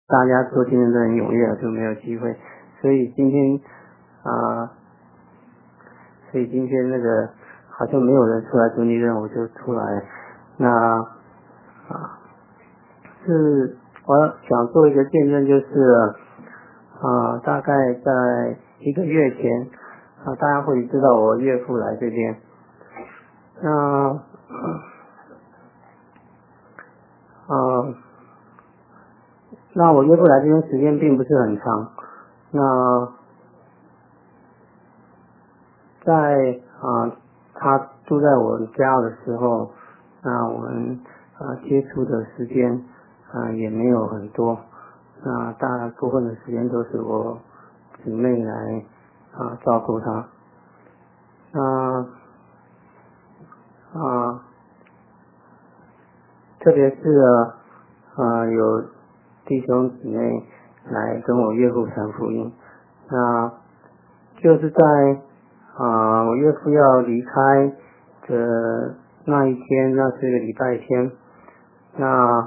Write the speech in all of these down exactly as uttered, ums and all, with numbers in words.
大家做见证都很踊跃，就没有机会。所以今天啊、呃，所以今天那个好像没有人出来做见证，我就出来。那啊，是我想做一个见证，就是啊、呃，大概在一个月前啊、呃，大家会知道我岳父来这边。那呃，那我岳父来这边时间并不是很长。那在啊、呃，他住在我家的时候，那我们啊、呃、接触的时间啊、呃、也没有很多。那大部分的时间都是我姊妹来啊、呃、照顾他。那啊，特别是啊、呃、有弟兄姊妹来跟我岳父传福音，那就是在啊、呃、我岳父要离开的那一天，那是个礼拜天。那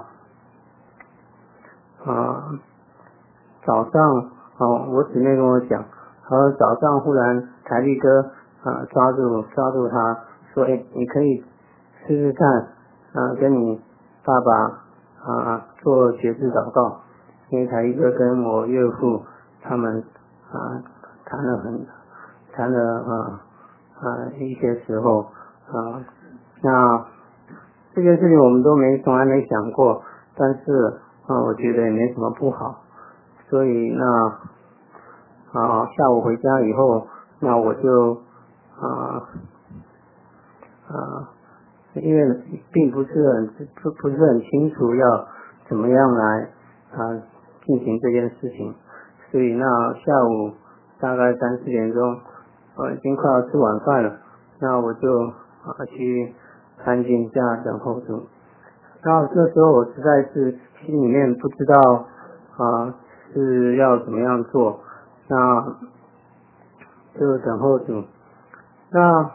啊、呃、早上哦，我姊妹跟我讲，然后早上忽然台力哥啊、呃、抓住抓住他说，哎，你可以试试看啊、呃、跟你爸爸啊、呃、做节制祷告，因为台力哥跟我岳父他们啊、呃、谈了很谈了啊啊、呃、一些时候啊、呃，那这件事情我们都没从来没想过，但是啊、呃、我觉得也没什么不好。所以那啊下午回家以后，那我就啊啊因为并不是很不不是很清楚要怎么样来啊进行这件事情，所以那下午大概三四点钟，呃已经快要吃晚饭了，那我就啊去安静下等候主。那这时候我实在是心里面不知道啊是要怎么样做，那就等候主。那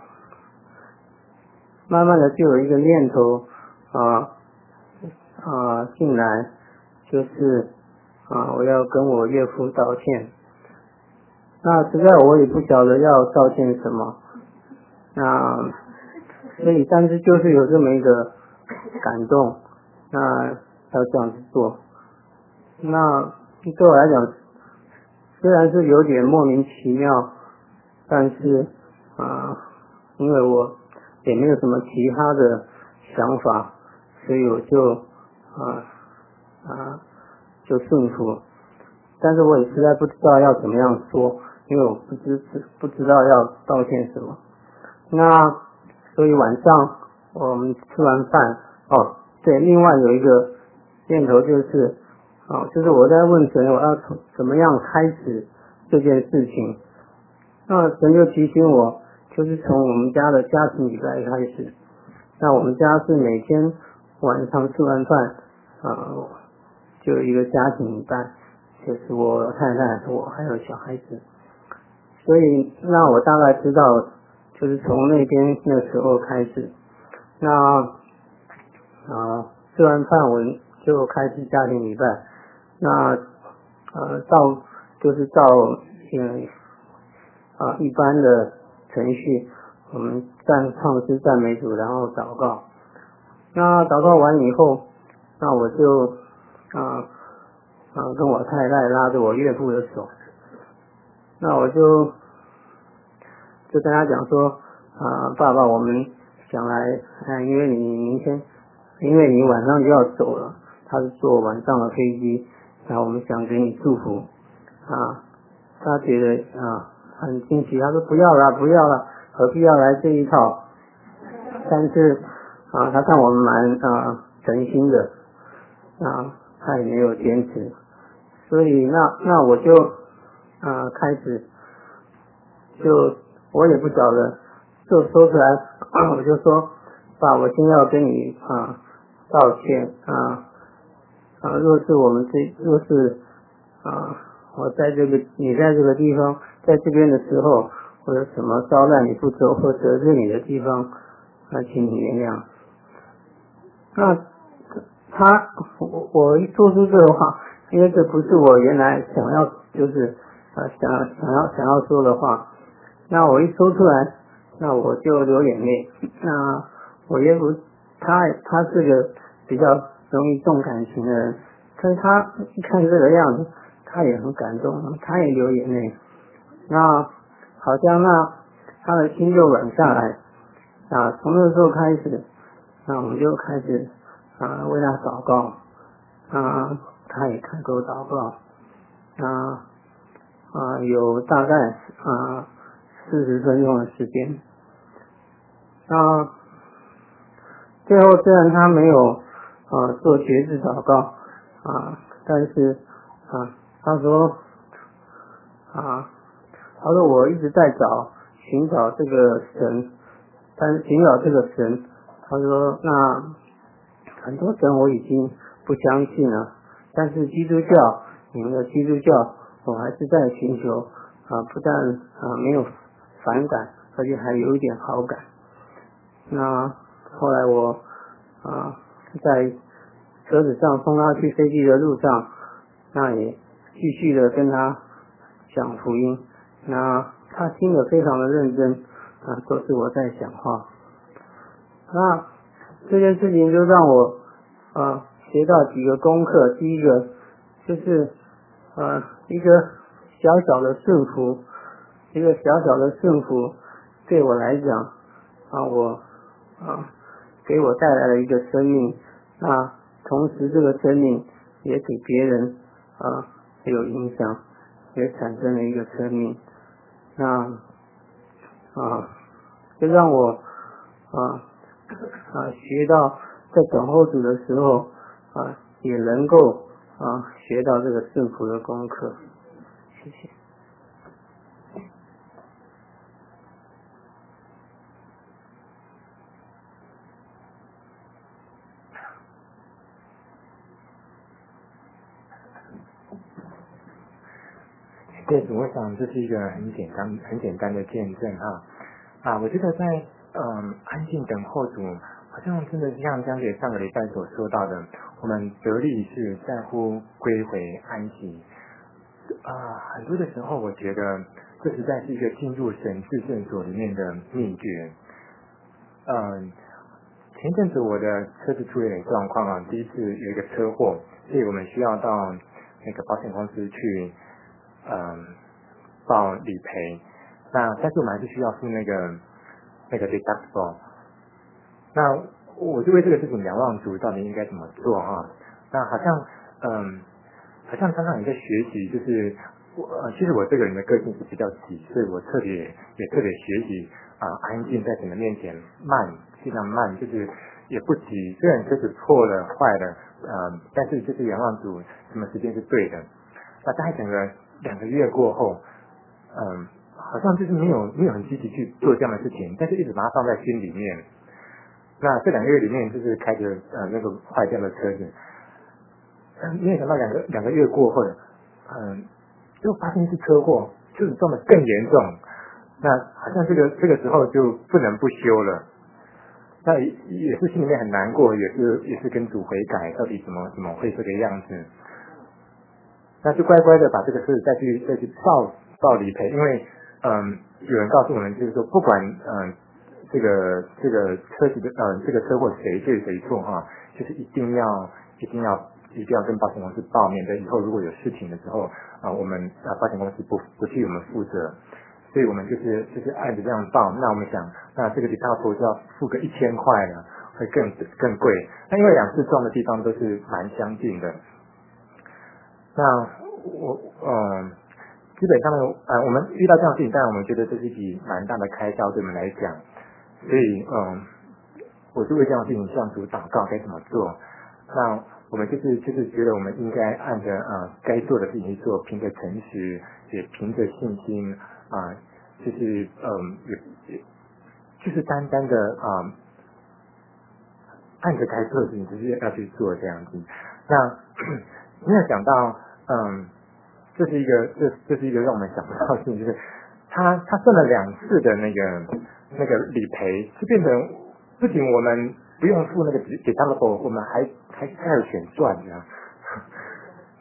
慢慢的就有一个念头啊啊进来，就是啊我要跟我岳父道歉。那实在我也不晓得要道歉什么，那所以但是就是有这么一个感动，那要这样子做。那对我来讲虽然是有点莫名其妙，但是啊、呃，因为我也没有什么其他的想法，所以我就啊啊、呃、就顺服。但是我也实在不知道要怎么样说，因为我不知不知道要道歉什么。那所以晚上我们吃完饭，哦对，另外有一个念头就是哦，就是我在问神，我要从怎么样开始这件事情。那神就提醒我，就是从我们家的家庭礼拜开始。那我们家是每天晚上吃完饭，啊、呃，就有一个家庭礼拜，就是我太太、我还有小孩子。所以，那我大概知道，就是从那边那时候开始。那啊、呃，吃完饭我就开始家庭礼拜。那呃，照就是照嗯啊、呃、一般的程序，我们赞唱诗赞美主，然后祷告。那祷告完以后，那我就啊啊、呃呃、跟我太太拉着我岳父的手，那我就就跟他讲说啊、呃、爸爸，我们想来，呃、因为你明天，因为你晚上就要走了，他是坐晚上的飞机。那我们想给你祝福啊，他觉得啊很惊奇，他说不要了不要了，何必要来这一套？但是啊他看我们蛮啊诚心的啊，他也没有坚持，所以那那我就啊开始就我也不晓得，就说出来，啊、我就说爸，我先要跟你啊道歉啊。啊，若是我们这若是啊，我在这个你在这个地方，在这边的时候，或者什么招待你不周或得罪你的地方，那请你原谅。那他我我一说出这个话， 因为这不是我原来想要就是呃想想要想要说的话。那我一说出来，那我就流眼泪。那我岳父他他是个比较容易重感情的人，但是他一看这个样子，他也很感动，他也流眼泪。那好像那他的心就软下来啊。从那时候开始，那我们就开始啊为他祷告啊，他也开口祷告啊啊，有大概啊四十分钟的时间。啊，最后虽然他没有啊做决志祷告啊，但是啊他说啊他说我一直在找寻找这个神，但是寻找这个神，他说那很多神我已经不相信了，但是基督教你们的基督教我还是在寻求啊，不但啊没有反感，而且还有一点好感。那后来我啊在车子上送他去飞机的路上，那也继续的跟他讲福音，那他听得非常的认真啊，都是我在讲话。那这件事情就让我啊学到几个功课。第一个就是呃一个小小的顺服，一个小小的顺服对我来讲啊我啊给我带来了一个生命，那同时这个生命也给别人啊有影响，也产生了一个生命。那啊就让我啊啊学到在等候主的时候啊也能够啊学到这个顺服的功课。谢谢。 对，我想这是一个很简单、很简单的见证啊啊！我觉得在嗯安静等候主，好像真的像江姐上个礼拜所说到的，我们得力是在乎归回安息啊。很多的时候，我觉得这实在是一个进入神至圣所里面的秘诀。嗯，前阵子我的车子出了点状况啊，第一次有一个车祸，所以我们需要到那个保险公司去。嗯，报理赔，那但是我们还是需要付那个那个 deductible。那我就为这个事情仰望主，到底应该怎么做哈？那好像嗯，好像常常也在学习，就是我、呃、其实我这个人的个性是比较急，所以我特别也特别学习啊、呃，安静在神的面前慢，尽量慢，就是也不急。虽然车子破了坏了，呃，但是就是仰望主，什么时间是对的。那大概整个两个月过后，嗯，好像就是没有没有很积极去做这样的事情，但是一直把它放在心里面。那这两个月里面，就是开着呃那个坏掉的车子，嗯，没有想到两个两个月过后，嗯，就发生一次车祸，就是撞得更严重。那好像这个这个时候就不能不修了。那也也是心里面很难过，也是也是跟主悔改，到底怎么怎么会这个样子？那就乖乖的把这个车子再去再去报报理赔，因为嗯有人告诉我们，就是说不管嗯这个这个车子的嗯这个车祸谁对谁错哈，就是一定要一定要一定要跟保险公司报，免得以后如果有事情的时候啊我们啊保险公司不不替我们负责，所以我们就是就是按着这样报。那我们想，那这个理赔就要付个一千块了，会更更贵。那因为两次撞的地方都是蛮相近的。那我嗯，基本上呃，我们遇到这样的事情，当然我们觉得这是一笔蛮大的开销，对我们来讲，所以嗯，我就为这样的事情向主祷告该怎么做。那我们就是就是觉得我们应该按着呃该做的事情去做，凭着诚实，也凭着信心啊、呃，就是嗯也也就是单单的啊、呃，按着该做的事情，就是要去做这样子。那没有想到。嗯，这是一个这这是一个让我们想不到的事情，就是他他算了两次的那个那个理赔，就变成不仅我们不用付那个 deductible，我们还还还有钱赚这样。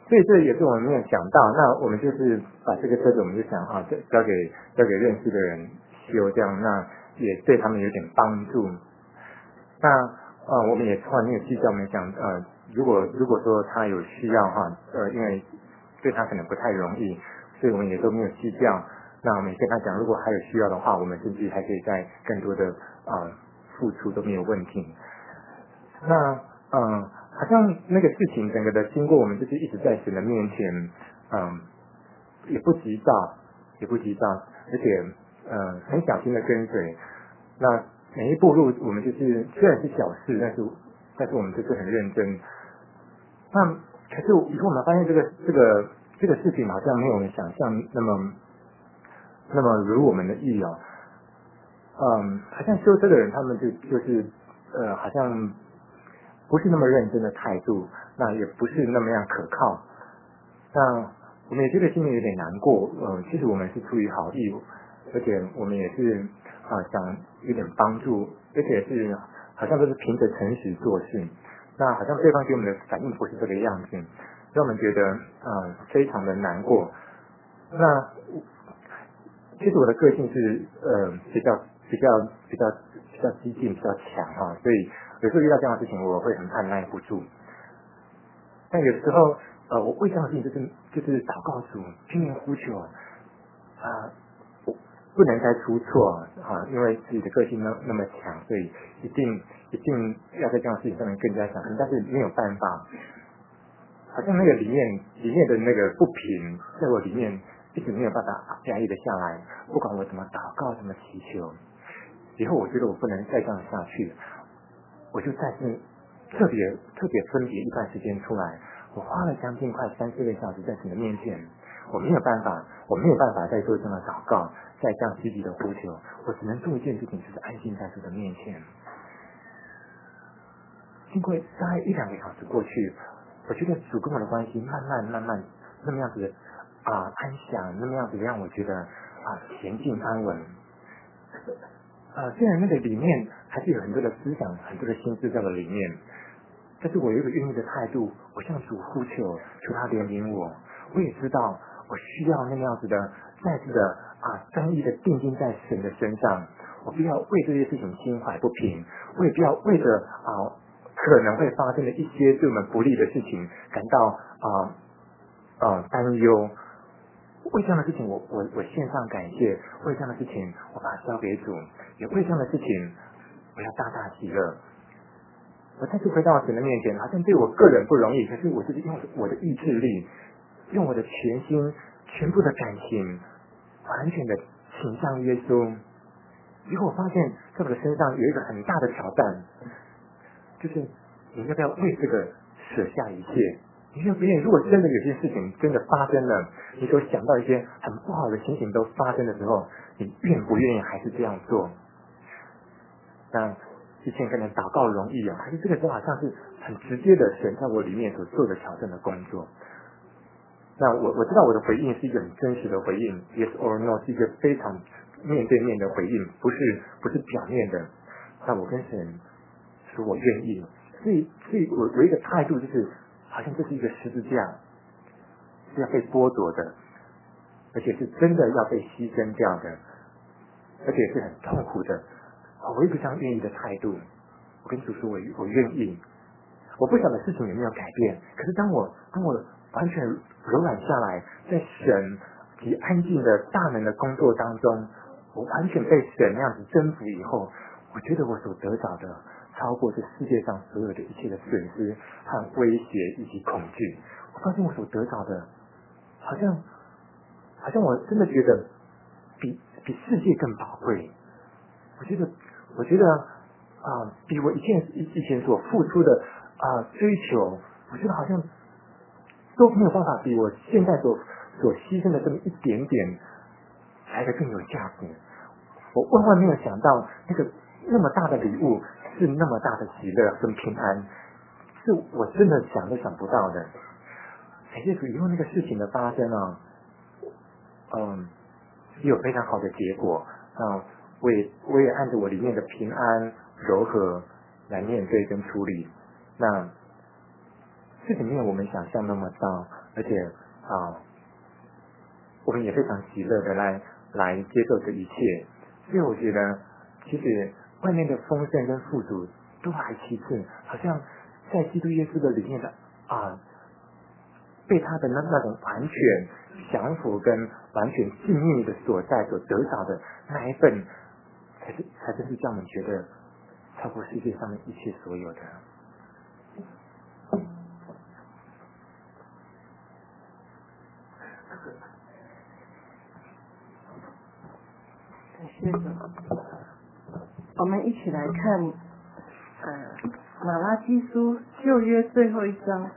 所以这也是我们没有想到。那我们就是把这个车子，我们就想啊，交给交给认识的人修，这样那也对他们有点帮助。那呃，我们也从来没有计较，我们想呃，如果如果说他有需要哈，呃，因为对他可能不太容易，所以我们也都没有计较。那我们也跟他讲，如果还有需要的话，我们甚至还可以再更多的呃付出都没有问题。那嗯、呃，好像那个事情整个的经过，我们就是一直在神的面前，嗯，也不急躁，也不急躁，而且呃很小心的跟随。那每一步路，我们就是虽然是小事，但是但是我们就是很认真。那可是以后我们发现这个这个这个事情好像没有我们想象那么那么如我们的意哦。嗯，好像修车的人他们就就是呃好像不是那么认真的态度，那也不是那么样可靠。那我们也觉得心里有点难过。呃，其实我们是出于好意，而且我们也是啊、呃、想有点帮助，而且是好像都是凭着诚实做事。那好像对方给我们的反应不是这个样子，让我们觉得呃非常的难过。那其实我的个性是呃比较比较比较比较激进，比较强啊，所以有时候遇到这样的事情，我会很按耐不住。但有时候呃，我为这样的事情就是就是祷告主，拼命呼求啊、呃，我不能再出错啊，因为自己的个性那那么强，所以一定一定要在这样的事情上面更加小心，但是没有办法，好像那个里面里面的那个不平，在我里面一直没有办法压抑的下来，不管我怎么祷告怎么祈求，以后我觉得我不能再这样下去，我就再次特别特别分别一段时间出来，我花了将近快三四个小时在神的面前，我没有办法，我没有办法再做这样的祷告，再这样积极的呼求，我只能做一件事情，就是安静在主的面前。经过大概一两个小时过去，我觉得主跟我的关系慢慢慢慢那么样子的啊、安详，那么样子让我觉得啊恬静安稳。啊，虽然那个里面还是有很多的思想，很多的心思在我里面，但是我有一个愿意的态度，我向主呼求，求他怜悯我。我也知道我需要那么样子的再次的啊专一的定睛在神的身上，我不要为这些事情心怀不平，我也不要为着啊可能会发生的一些对我们不利的事情感到啊啊担忧。为这样的事情我，我我献上感谢；为这样的事情，我把它交给主；也为这样的事情，我要大大喜乐。我再次回到神的面前，好像对我个人不容易，可是我就是用我的意志力，用我的全心、全部的感情，完全的倾向耶稣。结果我发现，在我的身上有一个很大的挑战，就是你要不要为这个舍下一切？你说别人如果真的有些事情真的发生了，你所想到一些很不好的情形都发生的时候，你愿不愿意还是这样做？那之前可能祷告容易啊，可是这个时候好像是很直接的神在我里面所做的挑战的工作。那我我知道我的回应是一个很真实的回应 ，yes or no 是一个非常面对面的回应，不是不是表面的。那我跟神说我愿意，所以所以我我一个态度就是，好像这是一个十字架，是要被剥夺的，而且是真的要被牺牲掉的，而且是很痛苦的。我一个这样愿意的态度，我跟主说我我愿意。我不晓得事情有没有改变，可是当我当我完全柔软下来，在神及安静的大能的工作当中，我完全被神那样子征服以后，我觉得我所得到的超过这世界上所有的一切的损失和威胁以及恐惧。我发现我所得到的，好像好像我真的觉得比比世界更宝贵。我觉得我觉得啊、呃，比我以前以前所付出的啊、呃、追求，我觉得好像都没有办法比我现在所所牺牲的这么一点点来的更有价值。我万万没有想到那个那么大的礼物是那么大的喜乐跟平安，是我真的想都想不到的。感谢主，以后那个事情的发生啊，嗯，也有非常好的结果啊。我也我也按照我里面的平安柔和来面对跟处理。那事情没有我们想象那么糟， 而且啊，我们也非常喜乐的来来接受这一切。所以我觉得，其实外面的丰盛跟富足都还其次，好像在基督耶稣的里面的啊，被他的那那种完全降服跟完全信命的所在所得到的那一份，才是才真是叫我们觉得超过世界上的一切所有的。 谢谢。我们一起来看，呃，马拉基书旧约最后一章。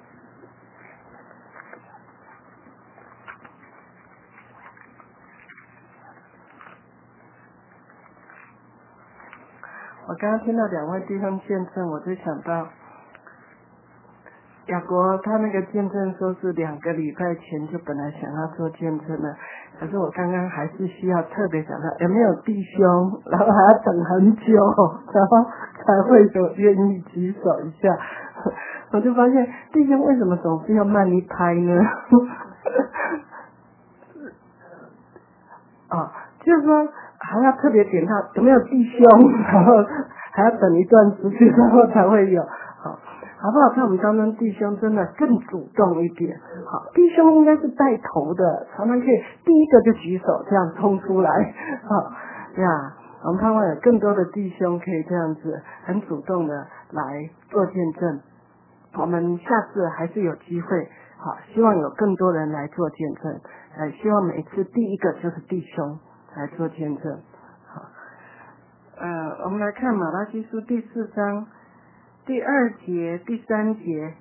我刚刚听到两位弟兄见证，我就想到雅国他那个见证说是两个礼拜前就本来想要做见证了，可是我刚刚还是需要特别讲到有没有弟兄，然后还要等很久，然后才会有愿意举手一下。我就发现弟兄为什么总是要慢一拍呢？啊，就是说还要特别点到有没有弟兄，然后还要等一段时间然后才会有。好，好不好？看我们当中弟兄真的更主动一点。好，弟兄应该是带头的，常常可以第一个就举手这样冲出来。好呀，我们盼望有更多的弟兄可以这样子很主动的来做见证。我们下次还是有机会，好，希望有更多人来做见证。呃，希望每次第一个就是弟兄来做见证。好，呃，我们来看马拉基书第四章第二节、第三节。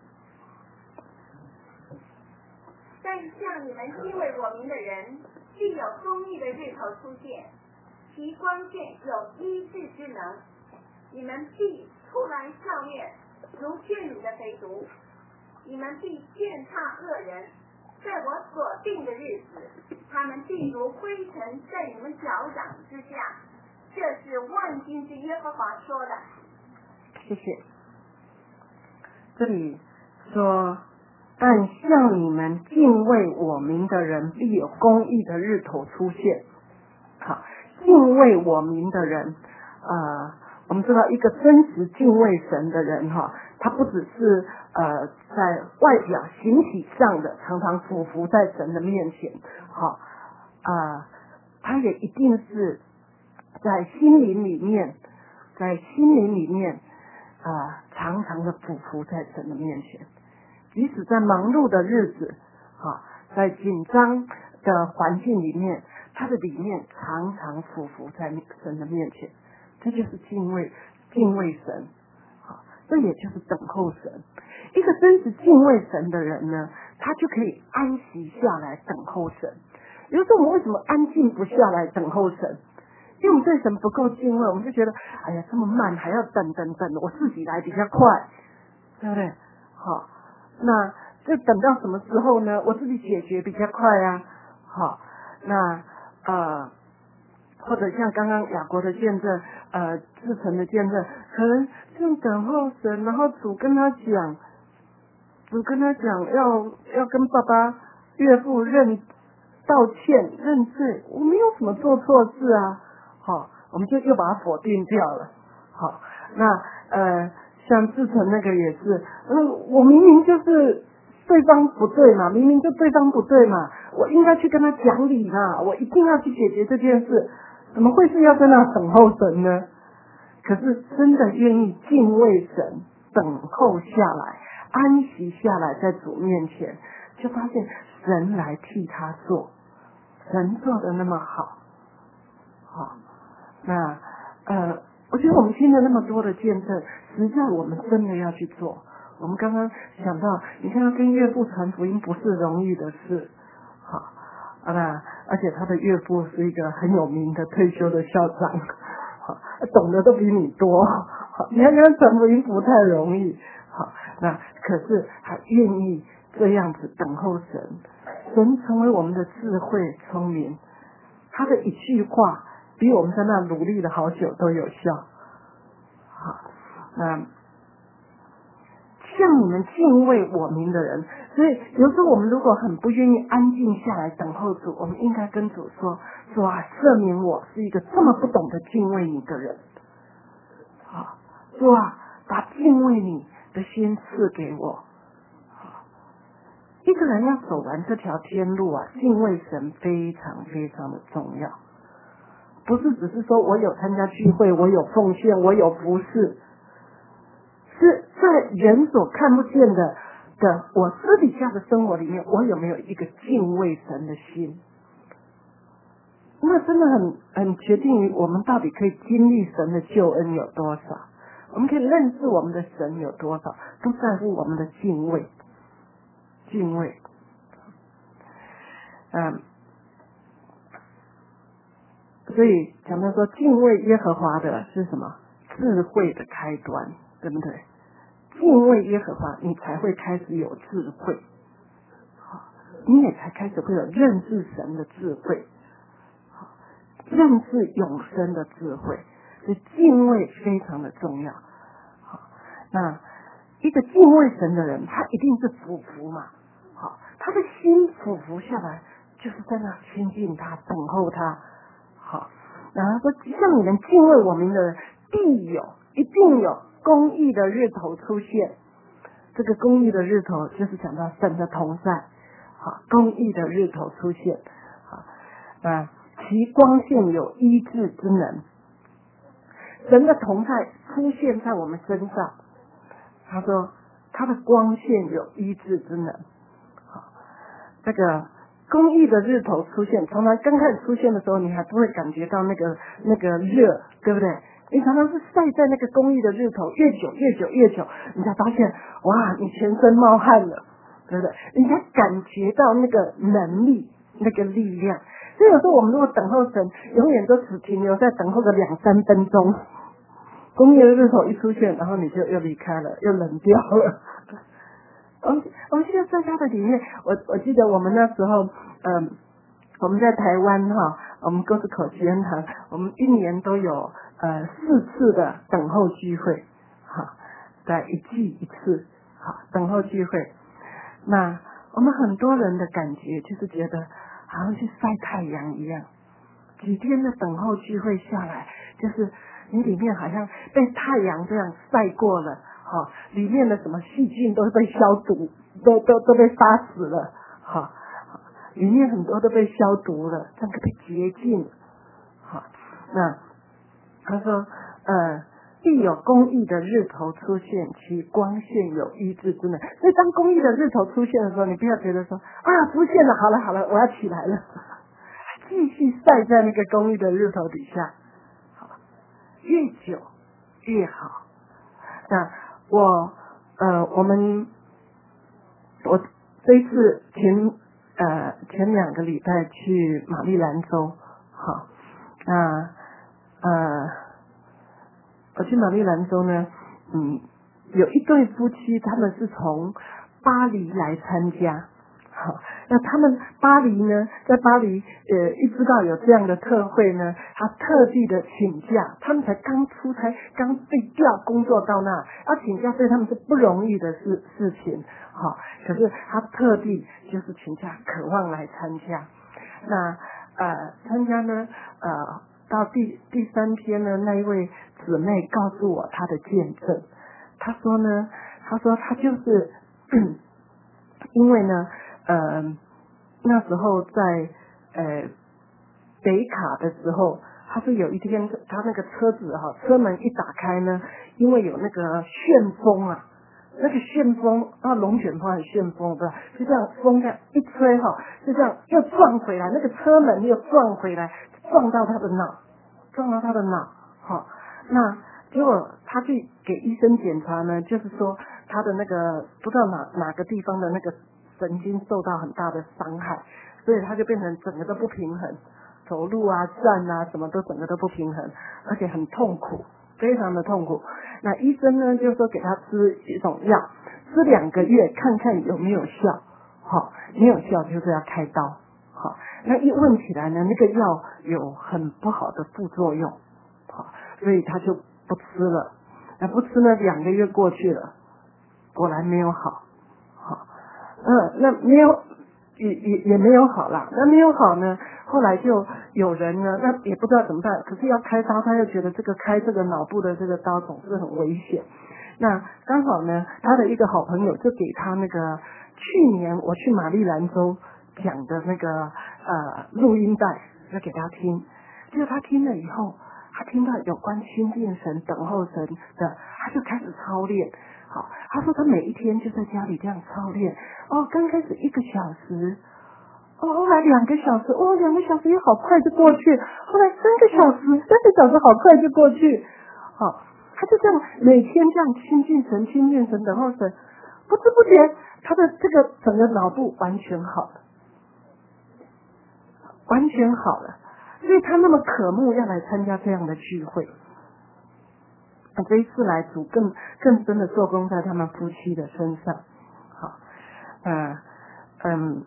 但向你们敬畏我名的人，必有公义的日头出现，其光线有医治之能，你们必出来消灭如圈里的肥犊，你们必践踏恶人，在我所定的日子，他们必如灰尘在你们脚掌之下。这是万军之耶和华说的。 谢谢。这里说，但向你们敬畏我名的人，必有公义的日头出现。好，敬畏我名的人，呃，我们知道一个真实敬畏神的人哈，他不只是呃在外表形体上的常常俯伏在神的面前，好，呃，他也一定是在心灵里面，在心灵里面啊、呃，常常的俯伏在神的面前，即使在忙碌的日子，啊，在紧张的环境里面，他的里面常常俯伏在神的面前，这就是敬畏敬畏神，啊，这也就是等候神。一个真实敬畏神的人呢，他就可以安息下来等候神。有时候我们为什么安静不下来等候神？因为我们对神不够敬畏，我们就觉得哎呀这么慢，还要等等等，我自己来比较快，对不对？好，那就等到什么时候呢？我自己解决比较快啊。好，那呃，或者像刚刚雅国的见证，呃，志成的见证，可能正等候神，然后主跟他讲，主跟他讲要要跟爸爸岳父认道歉认罪，我没有什么做错事啊。好，我们就又把它否定掉了。好，那呃，像志成那个也是，嗯，我明明就是对方不对嘛，明明就对方不对嘛，我应该去跟他讲理嘛，我一定要去解决这件事，怎么会是要在那等候神呢？可是真的愿意敬畏神，等候下来，安息下来，在主面前，就发现神来替他做，神做的那么好，好。那呃，我觉得我们听了那么多的见证，实在我们真的要去做。我们刚刚想到，你看他跟岳父传福音不是容易的事，好，啊，那而且他的岳父是一个很有名的退休的校长，好，懂得都比你多，好，你看跟他传福音不太容易，好，那可是他愿意这样子等候神，神成为我们的智慧聪明，他的一句话比我们在那努力了好久都有效。好，那像你们敬畏我名的人。所以有时候我们如果很不愿意安静下来等候主，我们应该跟主说，主啊，赦免我是一个这么不懂得敬畏你的人。好，主啊，把敬畏你的心赐给我。一个人要走完这条天路啊，敬畏神非常非常的重要。不是只是说我有参加聚会，我有奉献，我有服侍，是在人所看不见的的我私底下的生活里面，我有没有一个敬畏神的心？那真的很很决定于我们到底可以经历神的救恩有多少，我们可以认识我们的神有多少，都在乎我们的敬畏。敬畏，嗯，所以讲到说敬畏耶和华的是什么？智慧的开端，对不对？敬畏耶和华，你才会开始有智慧，你也才开始会有认识神的智慧，认识永生的智慧。所以敬畏非常的重要。那一个敬畏神的人，他一定是俯伏嘛，好，他的心俯伏下来，就是在那亲近他，等候他。好，然后说，像你们敬畏我名的人，必有，一定有公义的日头出现。这个公义的日头，就是讲到神的同在。好，公义的日头出现。好，啊，其光线有医治之能。神的同在出现在我们身上。他说他的光线有医治之能。好，这个公义的日头出现，常常刚开始出现的时候，你还不会感觉到那个那个热，对不对？你常常是晒在那个公义的日头，越久越久越久，你才发现哇，你全身冒汗了，对不对？你才感觉到那个能力，那个力量。所以有时候我们如果等候神，永远都只停留在等候个两三分钟。公义的日头一出现，然后你就又离开了，又冷掉了。我们我们现在在家的里面，我我记得我们那时候，嗯，我们在台湾哈，我们沟子口祈恩堂，我们一年都有呃四次的等候聚会，哈，在一季一次，好，等候聚会。那我们很多人的感觉就是觉得好像去晒太阳一样，几天的等候聚会下来，就是你里面好像被太阳这样晒过了，好，里面的什么细菌都被消毒，都都都被杀死了，好，里面很多都被消毒了，这样被洁净。好，那他说，呃，必有公义的日头出现，其光线有医治之能。所以当公义的日头出现的时候，你不要觉得说啊，出现了，好了好了，我要起来了，继续晒在那个公义的日头底下。越久越好。那我呃，我们我这一次前呃前两个礼拜去马里兰州，好，那呃我去马里兰州呢，嗯，有一对夫妻，他们是从巴黎来参加。好，那他们巴黎呢，在巴黎呃一知道有这样的特会呢，他特地的请假，他们才刚出差，刚被调工作到那，要请假对他们是不容易的事事情。好，可是他特地就是请假，渴望来参加。那呃参加呢呃到第第三天呢，那一位姊妹告诉我她的见证，她说呢，她说她就是因为呢。呃，那时候在呃北卡的时候，他是有一天他那个车子哈、啊，车门一打开呢，因为有那个旋风啊，那个旋风啊，龙卷风还是旋风，对吧？就这样风这样一吹哈、啊，就这样又撞回来，那个车门又撞回来，撞到他的脑，撞到他的脑，好，那结果他去给医生检查呢，就是说他的那个不知道哪哪个地方的那个。神经受到很大的伤害，所以他就变成整个都不平衡，走路啊、站啊，什么都整个都不平衡，而且很痛苦，非常的痛苦。那医生呢，就说给他吃一种药，吃两个月看看有没有效，好，没有效就是要开刀，好，那一问起来呢，那个药有很不好的副作用，好，所以他就不吃了。那不吃呢，两个月过去了， 果然没有好，好，嗯，那没有也也也没有好啦，那没有好呢，后来就有人呢，那也不知道怎么办，可是要开刀，他又觉得这个开这个脑部的这个刀总是很危险。那刚好呢，他的一个好朋友就给他那个去年我去马里兰州讲的那个呃录音带，要给他听。结果他听了以后，他听到有关亲近神、等候神的，他就开始操练。好，他说他每一天就在家里这样操练。哦，刚开始一个小时，哦，后来两个小时，哦，两个小时也好快就过去。后来三个小时，三个小时好快就过去。好。他就这样每天这样亲近神、亲近神、等候神，不知不觉他的这个整个脑部完全好了，完全好了，所以他那么渴慕要来参加这样的聚会。啊，这一次来主更更深的做工在他们夫妻的身上。好，呃，嗯。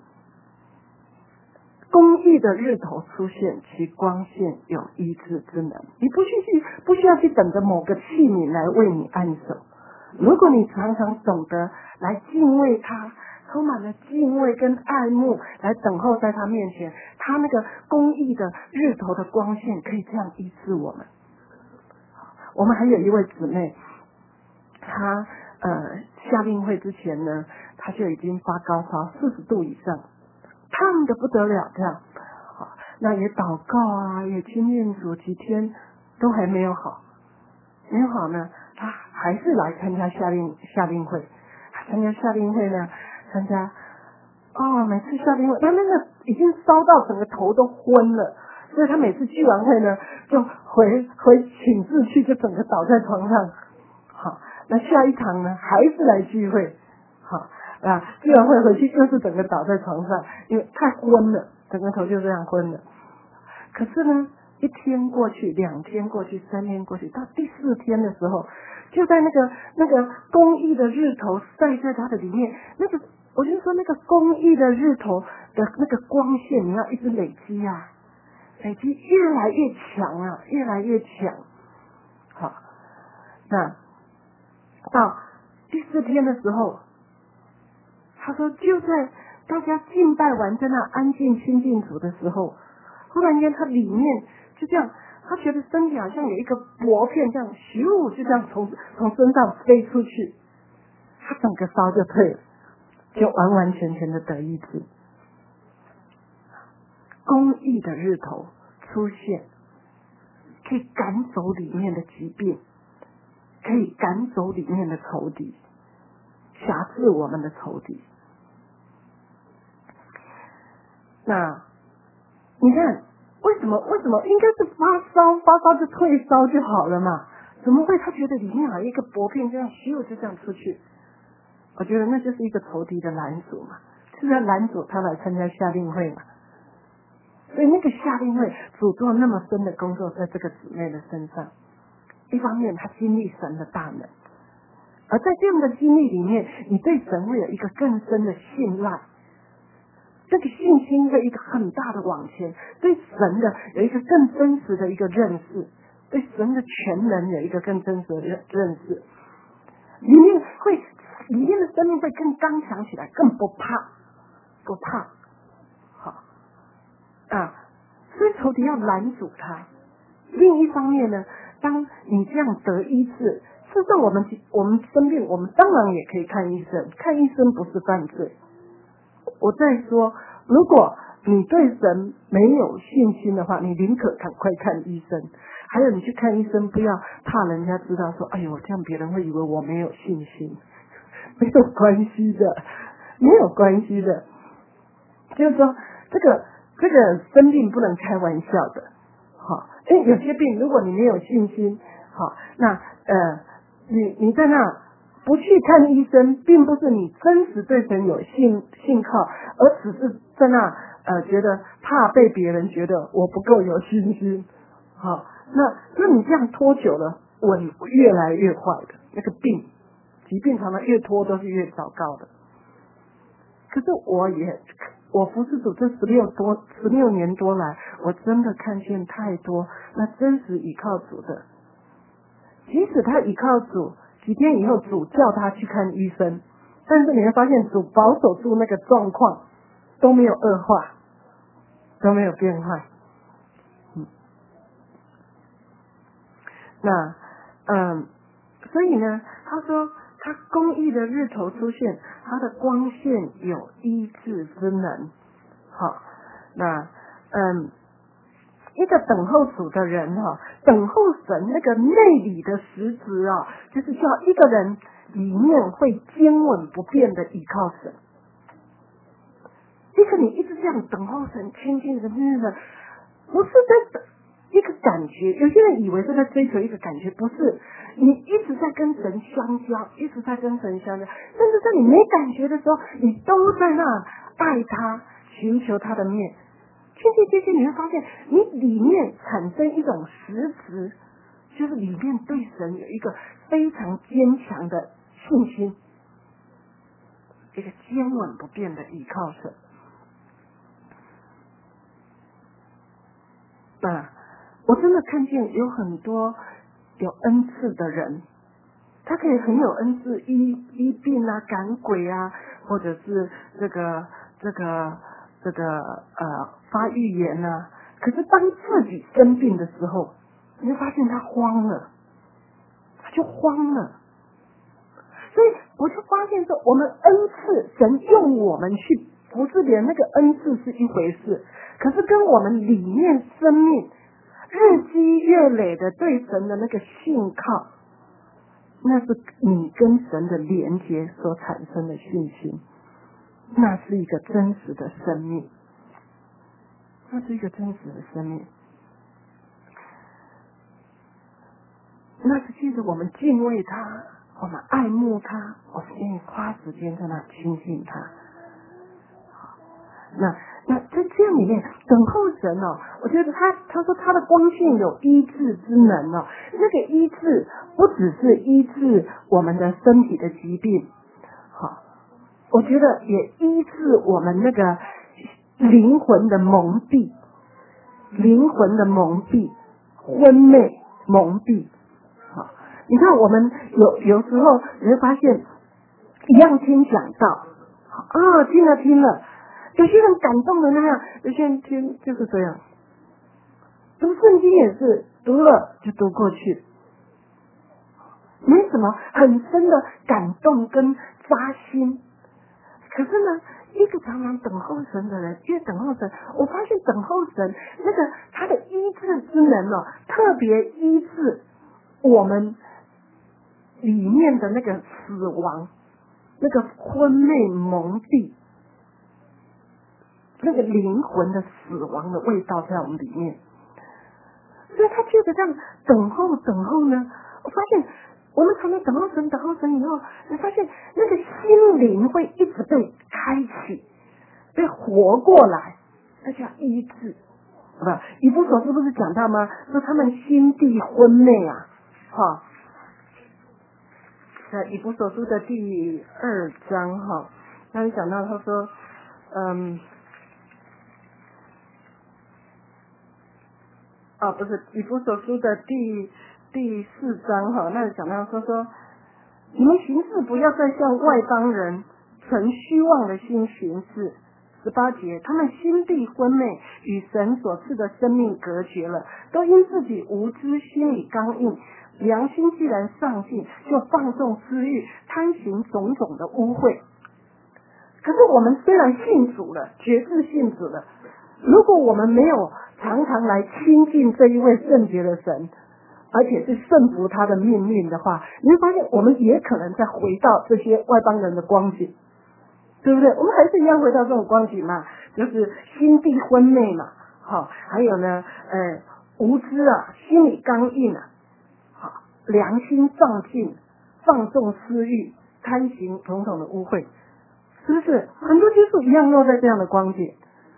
公义的日头出现，其光线有医治之能。你不需去，不需要去等着某个器皿来为你按手。如果你常常懂得来敬畏他，充满了敬畏跟爱慕，来等候在他面前，他那个公义的日头的光线可以这样医治我们。我们还有一位姊妹，她呃下令会之前呢，她就已经发高烧四十度以上。烫的不得了，这样，好，那也祷告啊，也亲近主，几天都还没有好，没有好呢，他还是来参加夏令夏令会，参加夏令会呢，参加，哦，每次夏令会，他那个已经烧到整个头都昏了，所以他每次聚完会呢，就回回寝室去，就整个倒在床上，好，那下一堂呢，还是来聚会，好。啊，聚完会回去就是整个倒在床上，因为太昏了，整个头就这样昏了。可是呢，一天过去，两天过去，三天过去，到第四天的时候，就在那个那个公益的日头晒在它的里面，那个我就说那个公益的日头的那个光线，你要一直累积啊，累积越来越强啊，越来越强。好，那到第四天的时候。他说就在大家敬拜完在那安静亲近主的时候，忽然间他里面就这样，他觉得身体好像有一个薄片这样咻就这样从从身上飞出去，他整个烧就退了，就完完全全的得医治。公义的日头出现，可以赶走里面的疾病，可以赶走里面的仇敌，辖制我们的仇敌。那你看，为什么为什么应该是发烧，发烧就退烧就好了嘛？怎么会他觉得里面还有一个薄片这样咻就这样出去？我觉得那就是一个仇敌的拦阻嘛，是在拦阻他来参加夏令会嘛。所以那个夏令会主做那么深的工作在这个姊妹的身上，一方面他经历神的大能，而在这样的经历里面，你对神会有一个更深的信赖。这个信心的一个很大的往前，对神的有一个更真实的一个认识，对神的全能有一个更真实的认识，里面会里面的生命会更刚强起来，更不怕，不怕，好啊，所以仇敌要拦阻他。另一方面呢，当你这样得医治，事实上我们我们生病，我们当然也可以看医生，看医生不是犯罪。我再说，如果你对神没有信心的话，你宁可赶快看医生。还有，你去看医生，不要怕人家知道说，哎呦，这样别人会以为我没有信心。没有关系的，没有关系的。就是说，这个这个生病不能开玩笑的，好，因为有些病，如果你没有信心，好，那呃，你你在那。不去看医生，并不是你真实对神有信信靠，而只是在那呃觉得怕被别人觉得我不够有信心。好，那那你这样拖久了，我越来越坏的那个病，疾病常常越拖都是越糟糕的。可是我也我服侍主这十六多十六年多来，我真的看见太多那真实倚靠主的，即使他倚靠主。 几天以后主叫他去看医生，但是你会发现主保守住那个状况都没有恶化，都没有变坏。嗯，那嗯，所以呢，他说他公义的日头出现，他的光线有医治之能。好，那嗯，一个等候主的人哈，等候神那个内里的实质啊，就是叫一个人里面会坚稳不变的依靠神。一个你一直这样等候神、亲近神、亲近神，不是在一个感觉。有些人以为是在追求一个感觉，不是。你一直在跟神相交，一直在跟神相交，甚至在你没感觉的时候，你都在那爱他，寻求他的面。渐渐渐渐，你会发现，你里面产生一种实质，就是里面对神有一个非常坚强的信心，一个坚稳不变的依靠神。啊，我真的看见有很多有恩赐的人，他可以很有恩赐，医医病啊、赶鬼啊，或者是这个这个这个呃发预言啊。可是当自己生病的时候，你会发现他慌了，他就慌了。所以我就发现说，我们恩赐，神用我们去服侍别人，那个恩赐是一回事，可是跟我们里面生命日积月累的对神的那个信靠，那是你跟神的连结所产生的信心，那是一个真实的生命，那是一个真实的生命，那是借着我们敬畏他，我们爱慕他，我们愿意花时间在那亲近他。那那在这样里面等候神哦，我觉得他他说他的光线有医治之能哦，那个医治不只是医治我们的身体的疾病，好，我觉得也医治我们那个灵魂的蒙蔽，灵魂的蒙蔽，昏昧蒙蔽。好，你看我们有有时候你会发现，一样听讲道，啊，听了听了。有些人感动的那样，有些人听就是这样。读圣经也是读了就读过去，没什么很深的感动跟扎心。可是呢，一个常常等候神的人，越等候神，我发现等候神那个他的医治之能哦，特别医治我们里面的那个死亡，那个昏昧蒙蔽。那个灵魂的死亡的味道在我们里面，所以他借着这样等候等候呢，我发现我们常常等候神等候神以后，你发现那个心灵会一直被开启，被活过来，那叫医治，好吧？以弗所书不是讲到吗？说他们心地昏昧啊，哈，在以弗所书的第二章哈，那里讲到他说，嗯。哦，不是以弗所书的第第四章哈，那里讲到说说，你们行事不要再像外邦人存虚妄的心行事。十八节，他们心地昏昧，与神所赐的生命隔绝了，都因自己无知，心里刚硬，良心既然丧尽，就放纵私欲，贪行种种的污秽。可是我们虽然信主了，决志信主了，如果我们没有常常来亲近这一位圣洁的神，而且是顺服他的命令的话，你会发现我们也可能再回到这些外邦人的光景，对不对？我们还是一样回到这种光景嘛，就是心地昏昧嘛，好，还有呢，呃，无知啊，心里刚硬啊，好，良心丧尽，放纵私欲，贪行种种的污秽，是不是？很多基督徒一样落在这样的光景。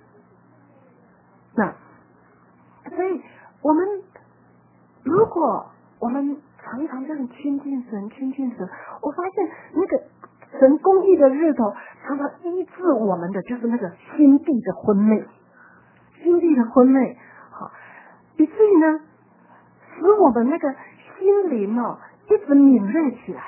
那所以我们如果我们常常这样亲近神亲近神，我发现那个神公义的日头常常医治我们的就是那个心地的昏昧，心地的昏昧，好，以至于呢使我们那个心灵哦一直敏锐起来，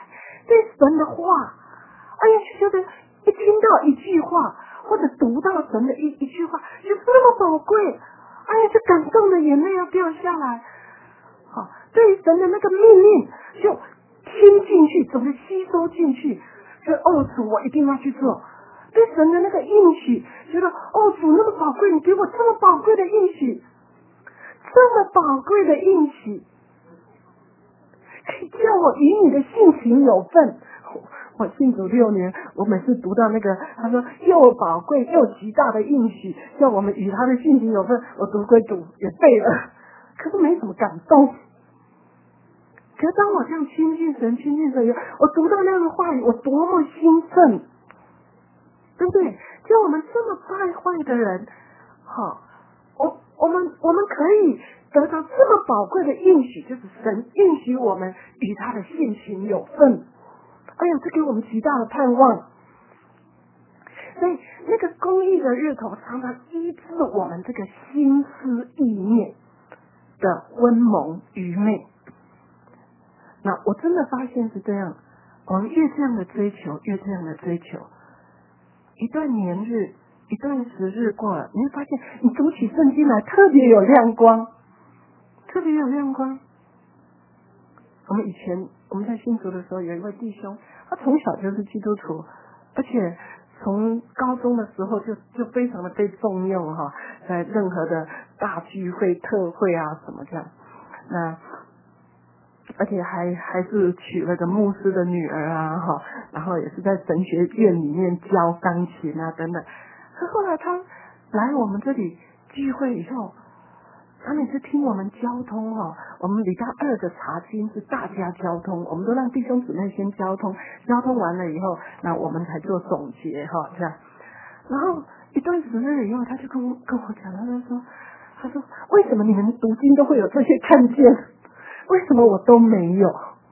对神的话，哎呀，就觉得一听到一句话，或者读到神的一一句话，就这么宝贵，哎呀，就感动的眼泪要掉下来。好，对于神的那个命令，就听进去，怎么吸收进去？就哦，主，我一定要去做。对神的那个应许，觉得哦，主那么宝贵，你给我这么宝贵的应许，这么宝贵的应许，可以叫我与你的性情有份。我信主六年，我每次读到那个他说又宝贵又极大的应许，叫我们与他的性情有份，我读归读也背了，可是没什么感动。可是当我这样亲近神、亲近神以后，我读到那样的话语，我多么兴奋，对不对？就我们这么败坏的人，好，我我们我们可以得到这么宝贵的应许，就是神应许我们与他的性情有份。哎呀，这给我们极大的盼望。所以那个公义的日头常常医治我们这个心思意念的昏蒙愚昧。那我真的发现是这样，我们越这样的追求，越这样的追求，一段年日，一段时日过了，你会发现你读起圣经来特别有亮光，特别有亮光。我们以前我们在信主的时候，有一位弟兄，他从小就是基督徒，而且从高中的时候就就非常的被重用哈，在任何的大聚会、特会啊什么这样，那而且还还是娶了个牧师的女儿啊哈，然后也是在神学院里面教钢琴啊等等。可后来他来我们这里聚会以后，他每次听我们交通哈，我们礼拜二的查经是大家交通，我们都让弟兄姊妹先交通，交通完了以后，那我们才做总结哈，这样。然后一段时间以后，他就跟我跟我讲，他就说，他说为什么你们读经都会有这些看见，为什么我都没有？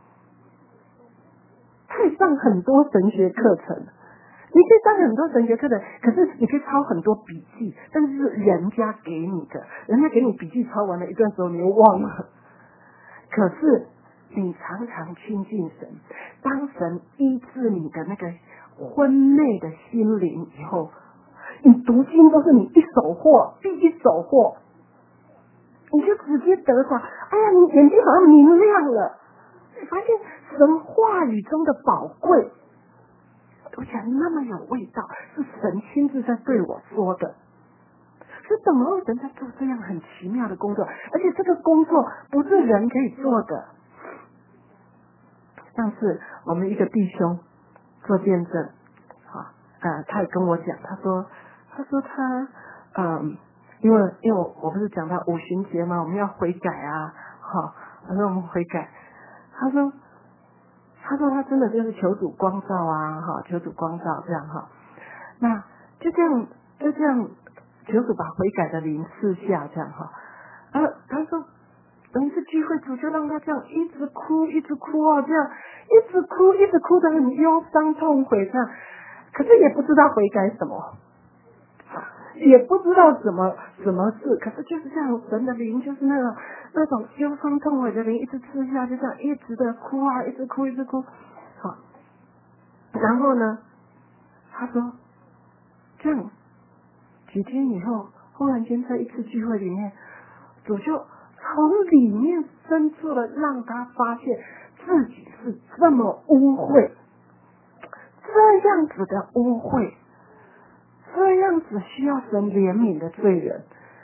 他也上很多神学课程。你可以上很多神学课程，可是你可以抄很多笔记，但是是人家给你的，人家给你笔记抄完了一段时候你又忘了。可是你常常亲近神，当神医治你的那个昏昧的心灵以后，你读经都是你一手货，第一手货，你就直接得着，哎呀，你眼睛好像明亮了，你发现神话语中的宝贵。我讲那么有味道，是神亲自在对我说的。是怎么神在做这样很奇妙的工作？而且这个工作不是人可以做的。上次我们一个弟兄做见证，啊，呃，他也跟我讲，他说，他说他，嗯，因为因为我我不是讲到五旬节嘛，我们要悔改啊，好，他说我们悔改，他说。他说他真的就是求主光照啊，哈，求主光照这样哈，那就这样就这样求主把悔改的灵赐下这样哈，然后他说有一次聚会主就让他这样一直哭一直哭啊，这样一直哭一直哭得很忧伤痛悔这样，可是也不知道悔改什么，也不知道怎么什么事，可是就是这样，神的灵就是那种那种忧伤痛悔的灵，一直吃下，就这样一直的哭啊，一直哭，一直哭。好，然后呢，他说这样几天以后，忽然间在一次聚会里面，主就从里面深处的让他发现自己是这么污秽，这样子的污秽。这样子需要神怜悯的罪人，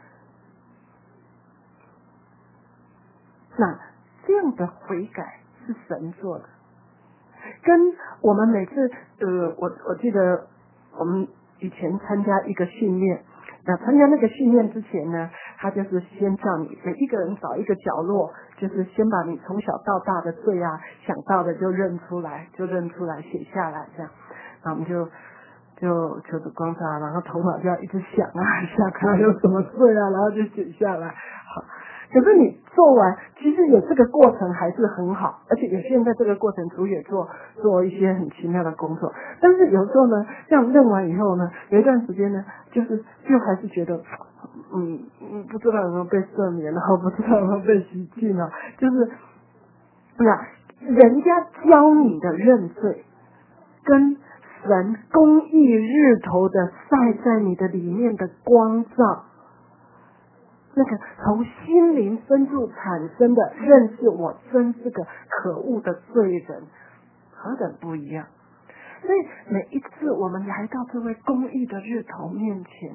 那这样的悔改是神做的，跟我们每次呃，我我记得我们以前参加一个训练，那参加那个训练之前呢，他就是先叫你每一个人找一个角落，就是先把你从小到大的罪啊想到的就认出来，就认出来写下来这样，那我们就。就求主光照，然后头脑就要一直想啊想看有什么罪啊，然后就写下来。好，可是你做完，其实有这个过程还是很好，而且有些人在这个过程中也做做一些很奇妙的工作。但是有时候呢，这样认完以后呢，有一段时间呢，就是就还是觉得，嗯嗯，不知道有没有被赦免，然后不知道有没有被洗净了，就是那人家教你的认罪，跟神公义日头的晒在你的里面的光照，那个从心灵深处产生的认识我真是个可恶的罪人，何等不一样。所以每一次我们来到这位公义的日头面前，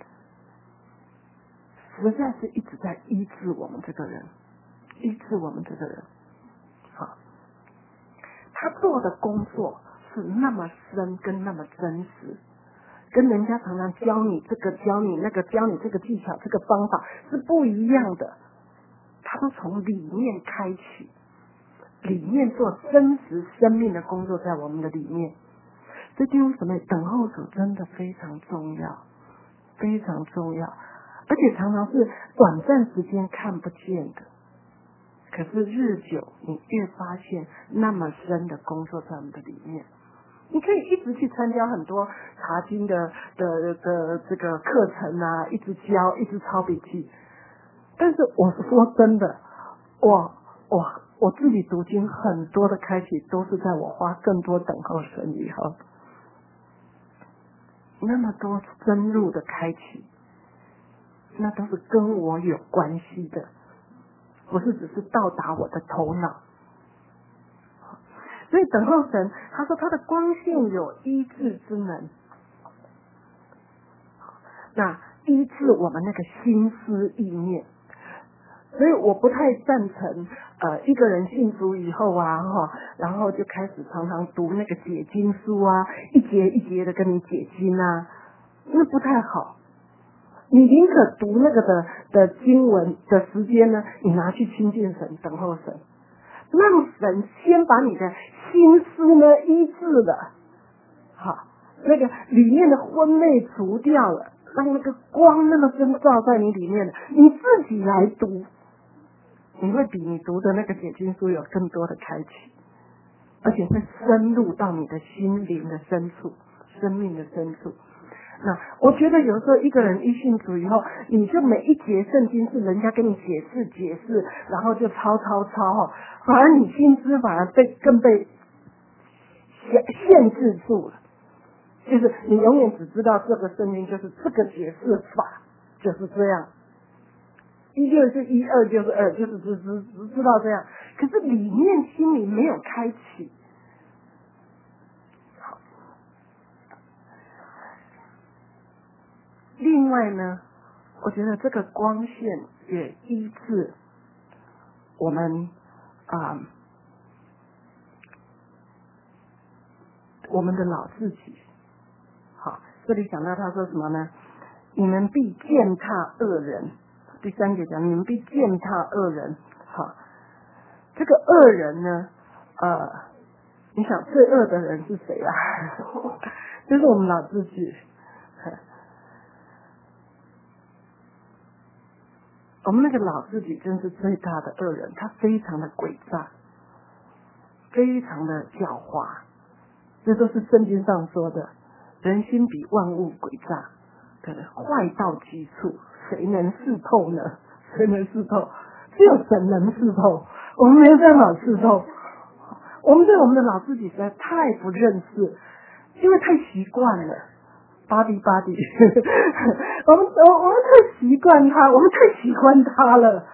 实在是一直在医治我们这个人，医治我们这个人。好，他做的工作是那么深跟那么真实，跟人家常常教你这个教你那个教你这个技巧这个方法是不一样的。他都从里面开启，里面做真实生命的工作在我们的里面。这弟兄姊妹，等候主真的非常重要，非常重要，而且常常是短暂时间看不见的，可是日久你越发现那么深的工作在我们的里面。你可以一直去参加很多查经的的的这个课程啊，一直教，一直抄笔记。但是我说真的，我我我自己读经很多的开启，都是在我花更多等候神以后。那么多深入的开启，那都是跟我有关系的，不是只是到达我的头脑。所以等候神，他说他的光线有医治之能，那医治我们那个心思意念。所以我不太赞成呃一个人信主以后啊哈，然后就开始常常读那个解经书啊，一节一节的跟你解经啊，那不太好。你宁可读那个的的经文的时间呢，你拿去亲近神，等候神，让神先把你的心思呢医治了，好，那个里面的昏昧除掉了，让那个光那么深照在你里面了，你自己来读，你会比你读的那个解经书有更多的开启，而且会深入到你的心灵的深处，生命的深处。那我觉得有时候一个人一信主以后，你就每一节圣经是人家跟你解释解释，然后就抄抄抄哈，反而你心知反而被更被限限制住了，就是你永远只知道这个圣经就是这个解释法就是这样，一就是一，二就是二，就是只只只知道这样，可是里面心里没有开启。另外呢，我觉得这个光线也医治我们啊、呃，我们的老自己。好，这里讲到他说什么呢？你们必践踏恶人。第三节讲你们必践踏恶人。好，这个恶人呢，呃，你想最恶的人是谁啊？就是我们老自己。我们那个老自己真是最大的恶人，他非常的诡诈，非常的狡猾，这都是圣经上说的，人心比万物诡诈，对，坏到极处，谁能识透呢？谁能识透？只有神能识透，我们没有办法识透。我们对我们的老自己实在太不认识，因为太习惯了。巴迪巴迪，我们我我们太习惯他，我们太喜欢他了。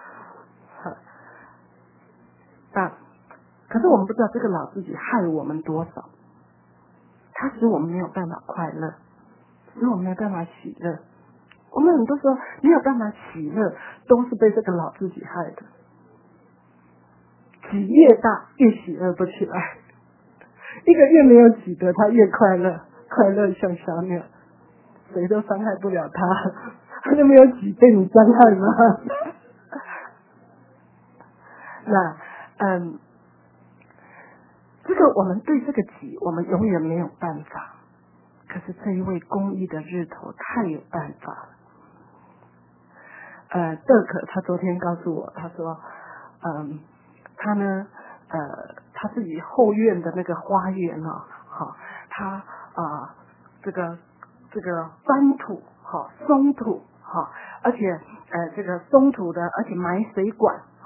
啊，可是我们不知道这个老自己害我们多少，他使我们没有办法快乐，使我们没有办法喜乐。我们很多时候没有办法喜乐，都是被这个老自己害的。己越大，越喜乐不起来。一个越没有己得，他越快乐，快乐像小鸟。谁都伤害不了他，他就没有己被你伤害吗？那嗯，这个我们对这个己，我们永远没有办法。可是这一位公义的日头太有办法了。呃，德可他昨天告诉我，他说，嗯，他呢，呃，他自己后院的那个花园啊，好，他啊、呃，这个。这个翻土哈，松土哈，而且呃这个松土的，而且埋水管哈，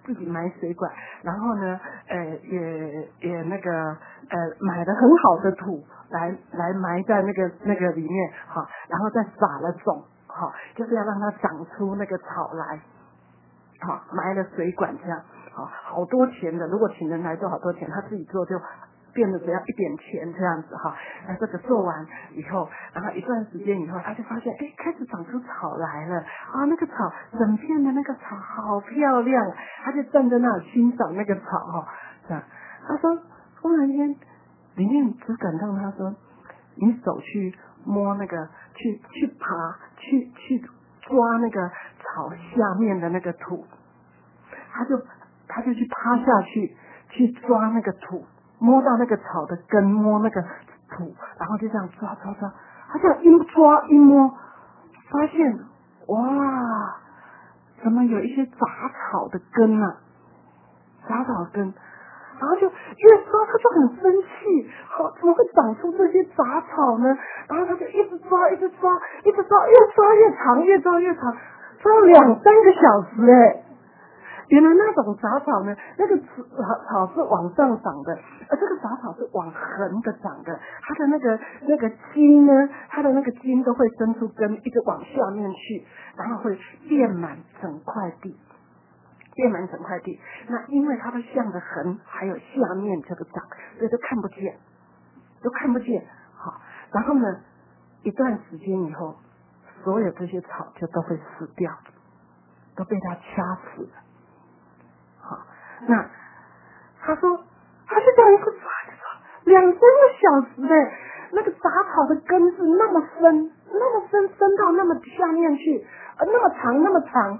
自己买水管，然后呢，呃，也也那个呃买了很好的土来来埋在那个那个里面，哈，然后再撒了种，哈，就是要让它长出那个草来，好，埋了水管这样，好，好多钱的，如果请人来做好多钱，他自己做就变得只要一点钱这样子哈。那这个做完以后，然后一段时间以后，他就发现，哎，开始长出草来了啊！那个草，整片的那个草好漂亮，他就站在那里欣赏那个草哈。这样，他说，忽然间，里面只感动他说，你手去摸那个，去去爬，去去抓那个草下面的那个土，他就他就去趴下去，去抓那个土。摸到那个草的根，摸那个土，然后就这样抓抓抓，他这样一抓一摸，发现哇，怎么有一些杂草的根啊，杂草根，然后就越抓他就很生气，好，怎么会长出这些杂草呢？然后他就一直抓，一直抓，一直抓，越抓越长，越抓越长，抓了两三个小时哎。原来那种杂草呢，那个草是往上长的，而这个杂草是往横的长的，它的那个那个茎呢，它的那个茎都会伸出根，一直往下面去，然后会遍满整块地，遍满整块地。那因为它都向着横，还有下面这个长，所以都看不见，都看不见。好，然后呢，一段时间以后，所有这些草就都会死掉，都被它掐死了。好，那他说，他就这样一个抓两三个小时嘞，那个杂草的根是那么深，那么深，深到那么下面去，呃，那么长，那么长。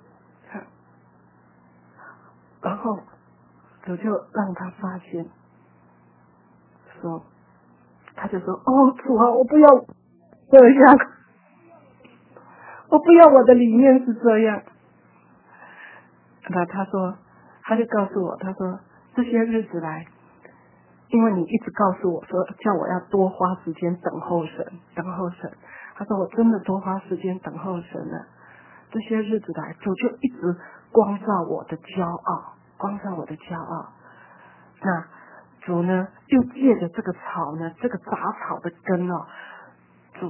然后主就让他发现，说，他就说，哦，主啊，我不要这样，我不要我的理念是这样。那他说。他就告诉我，他说这些日子来，因为你一直告诉我说叫我要多花时间等候神，等候神。他说我真的多花时间等候神了。这些日子来，主就一直光照我的骄傲，光照我的骄傲。那主呢，又借着这个草呢，这个杂草的根哦，主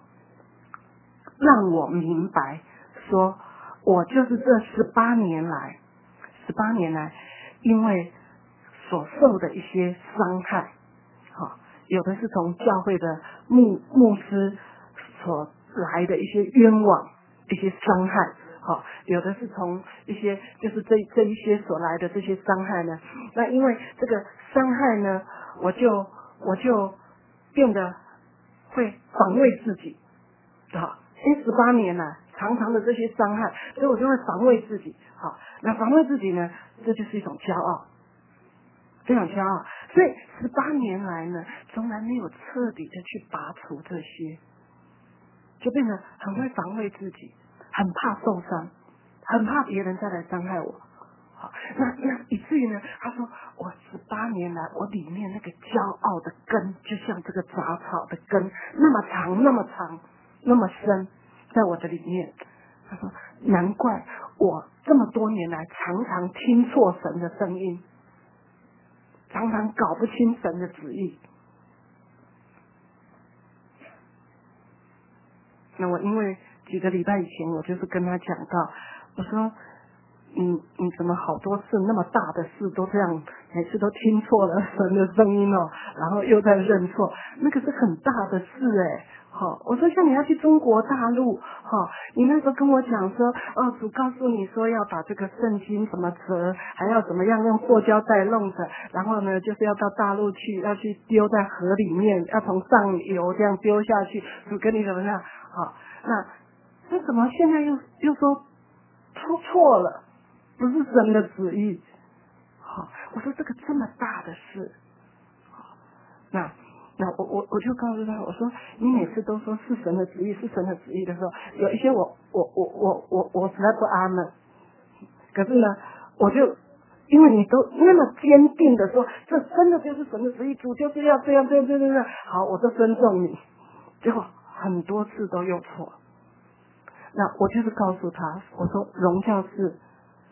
让我明白，说我就是这十八年来。十八年来，因为所受的一些伤害，好，有的是从教会的牧牧师所来的一些冤枉、一些伤害，好，有的是从一些就是这这一些所来的这些伤害呢。那因为这个伤害呢，我就我就变得会防卫自己，好，因为十八年来。常常的这些伤害，所以我就会防卫自己。好，那防卫自己呢，这就是一种骄傲，这种骄傲。所以十八年来呢，从来没有彻底的去拔除这些，就变得很会防卫自己，很怕受伤，很怕别人再来伤害我。好，那那以至于呢，他说我十八年来，我里面那个骄傲的根，就像这个杂草的根，那么长，那么长，那么深。在我的里面，他说难怪我这么多年来常常听错神的声音，常常搞不清神的旨意。那我因为几个礼拜以前，我就是跟他讲到，我说你你怎么好多次那么大的事都这样，每次都听错了神的声音哦，然后又在认错，那个是很大的事哎。好，我说像你要去中国大陆，好，你那时候跟我讲说，哦，主告诉你说要把这个圣经怎么折，还要怎么样用塑胶袋弄着，然后呢，就是要到大陆去，要去丢在河里面，要从上游这样丢下去，主跟你怎么样？好，那那怎么现在又又说出错了，不是神的旨意？好，我说这个这么大的事，好，那。那我我我就告诉他，我说你每次都说是神的旨意，是神的旨意的时候，有一些我我我我我我实在不安了。可是呢，我就因为你都那么坚定的说，这真的就是神的旨意，主就是要这样这样这样这样，好，我就尊重你。结果很多次都又错。那我就是告诉他，我说荣耀是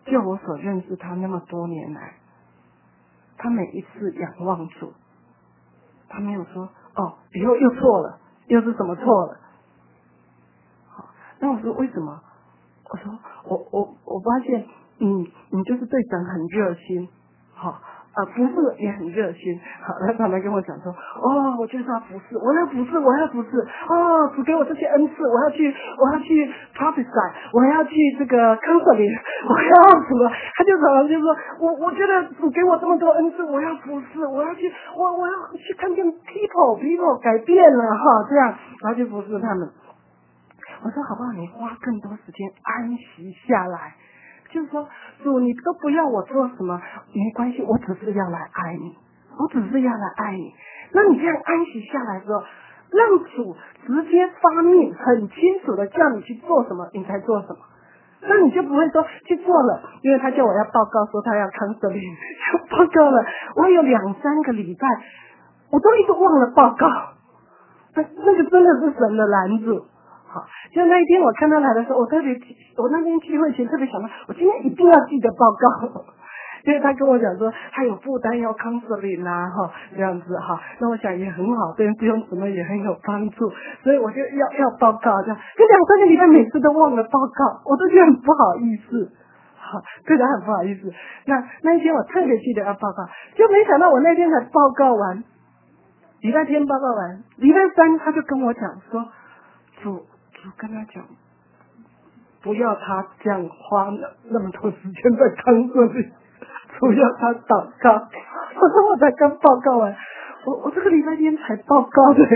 就我所认识他那么多年来，他每一次仰望主，他没有说哦，以后又错了，又是什么错了。好，那我说为什么？我说我我我发现，嗯，你就是对神很热心，好。啊，服侍也很热心。好，他常常跟我讲说，哦，我就是要服侍，我要服侍，我要服侍。哦，主给我这些恩赐，我要去，我要去 prophesy， 我要去这个 counseling， 我要什么？他就常常就说，我我觉得主给我这么多恩赐，我要服侍，我要去，我我要去看见 people people 改变了哈，这样，然后去服侍他们。我说好不好？你花更多时间安息下来。就是说，主，你都不要我做什么，没关系，我只是要来爱你，我只是要来爱你。那你这样安息下来之后，让主直接发命，很清楚的叫你去做什么，你才做什么。那你就不会说去做了，因为他叫我要报告说他要 counseling， 就报告了。我有两三个礼拜，我都一直忘了报告。那那个真的是神的拦阻。好，就那一天我看他来的时候，我特别，我那天聚会前特别想到，我今天一定要记得报告，因为他跟我讲说他有负担要 counseling 啊，哈，这样子哈，那我想也很好，对弟兄姊妹也很有帮助，所以我就要要报告这样，这两三个礼拜每次都忘了报告，我都觉得很不好意思，好，对他很不好意思。那那一天我特别记得要报告，就没想到我那天才报告完，礼拜天报告完，礼拜三他就跟我讲说，主。我跟他讲，不要他这样花那么多时间在看这里，主要他祷告。我说我才刚报告完，我我这个礼拜天才报告的。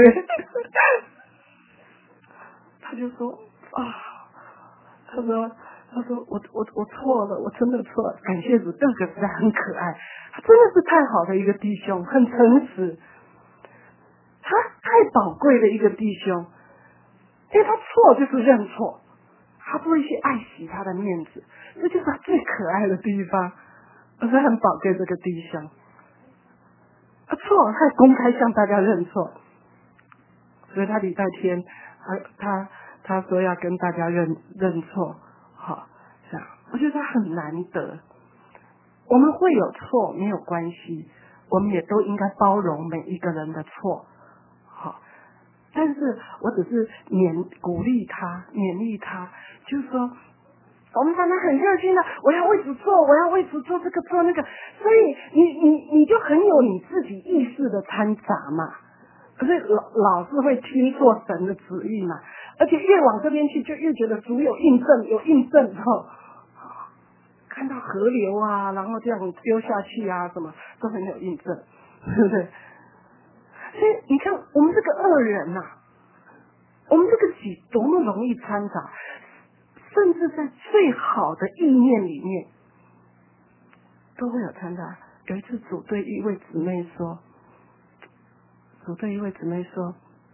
他就说啊，他说他说我我我错了，我真的错了，感谢主，这个实在很可爱，他真的是太好的一个弟兄，很诚实，他太宝贵的一个弟兄。因为他错就是认错，他不会去爱惜他的面子，这就是他最可爱的地方。我是很宝贵这个弟兄，他错，他公开向大家认错，所以他礼拜天，他他他说要跟大家认认错，好，这样，我觉得他很难得。我们会有错没有关系，我们也都应该包容每一个人的错，好。但是我只是勉鼓励他，勉励他，就是说，我们常常很热心的，我要为主做，我要为主做这个做那个，所以你你你就很有你自己意识的掺杂嘛，可是老老是会听错神的旨意嘛，而且越往这边去，就越觉得主有印证，有印证哈，看到河流啊，然后这样丢下去啊，什么都很有印证，对不对？所以你看，我们这个恶人呐、啊，我们这个己多么容易掺杂，甚至在最好的意念里面都会有掺杂。有一次，主对一位姊妹说，主对一位姊妹说，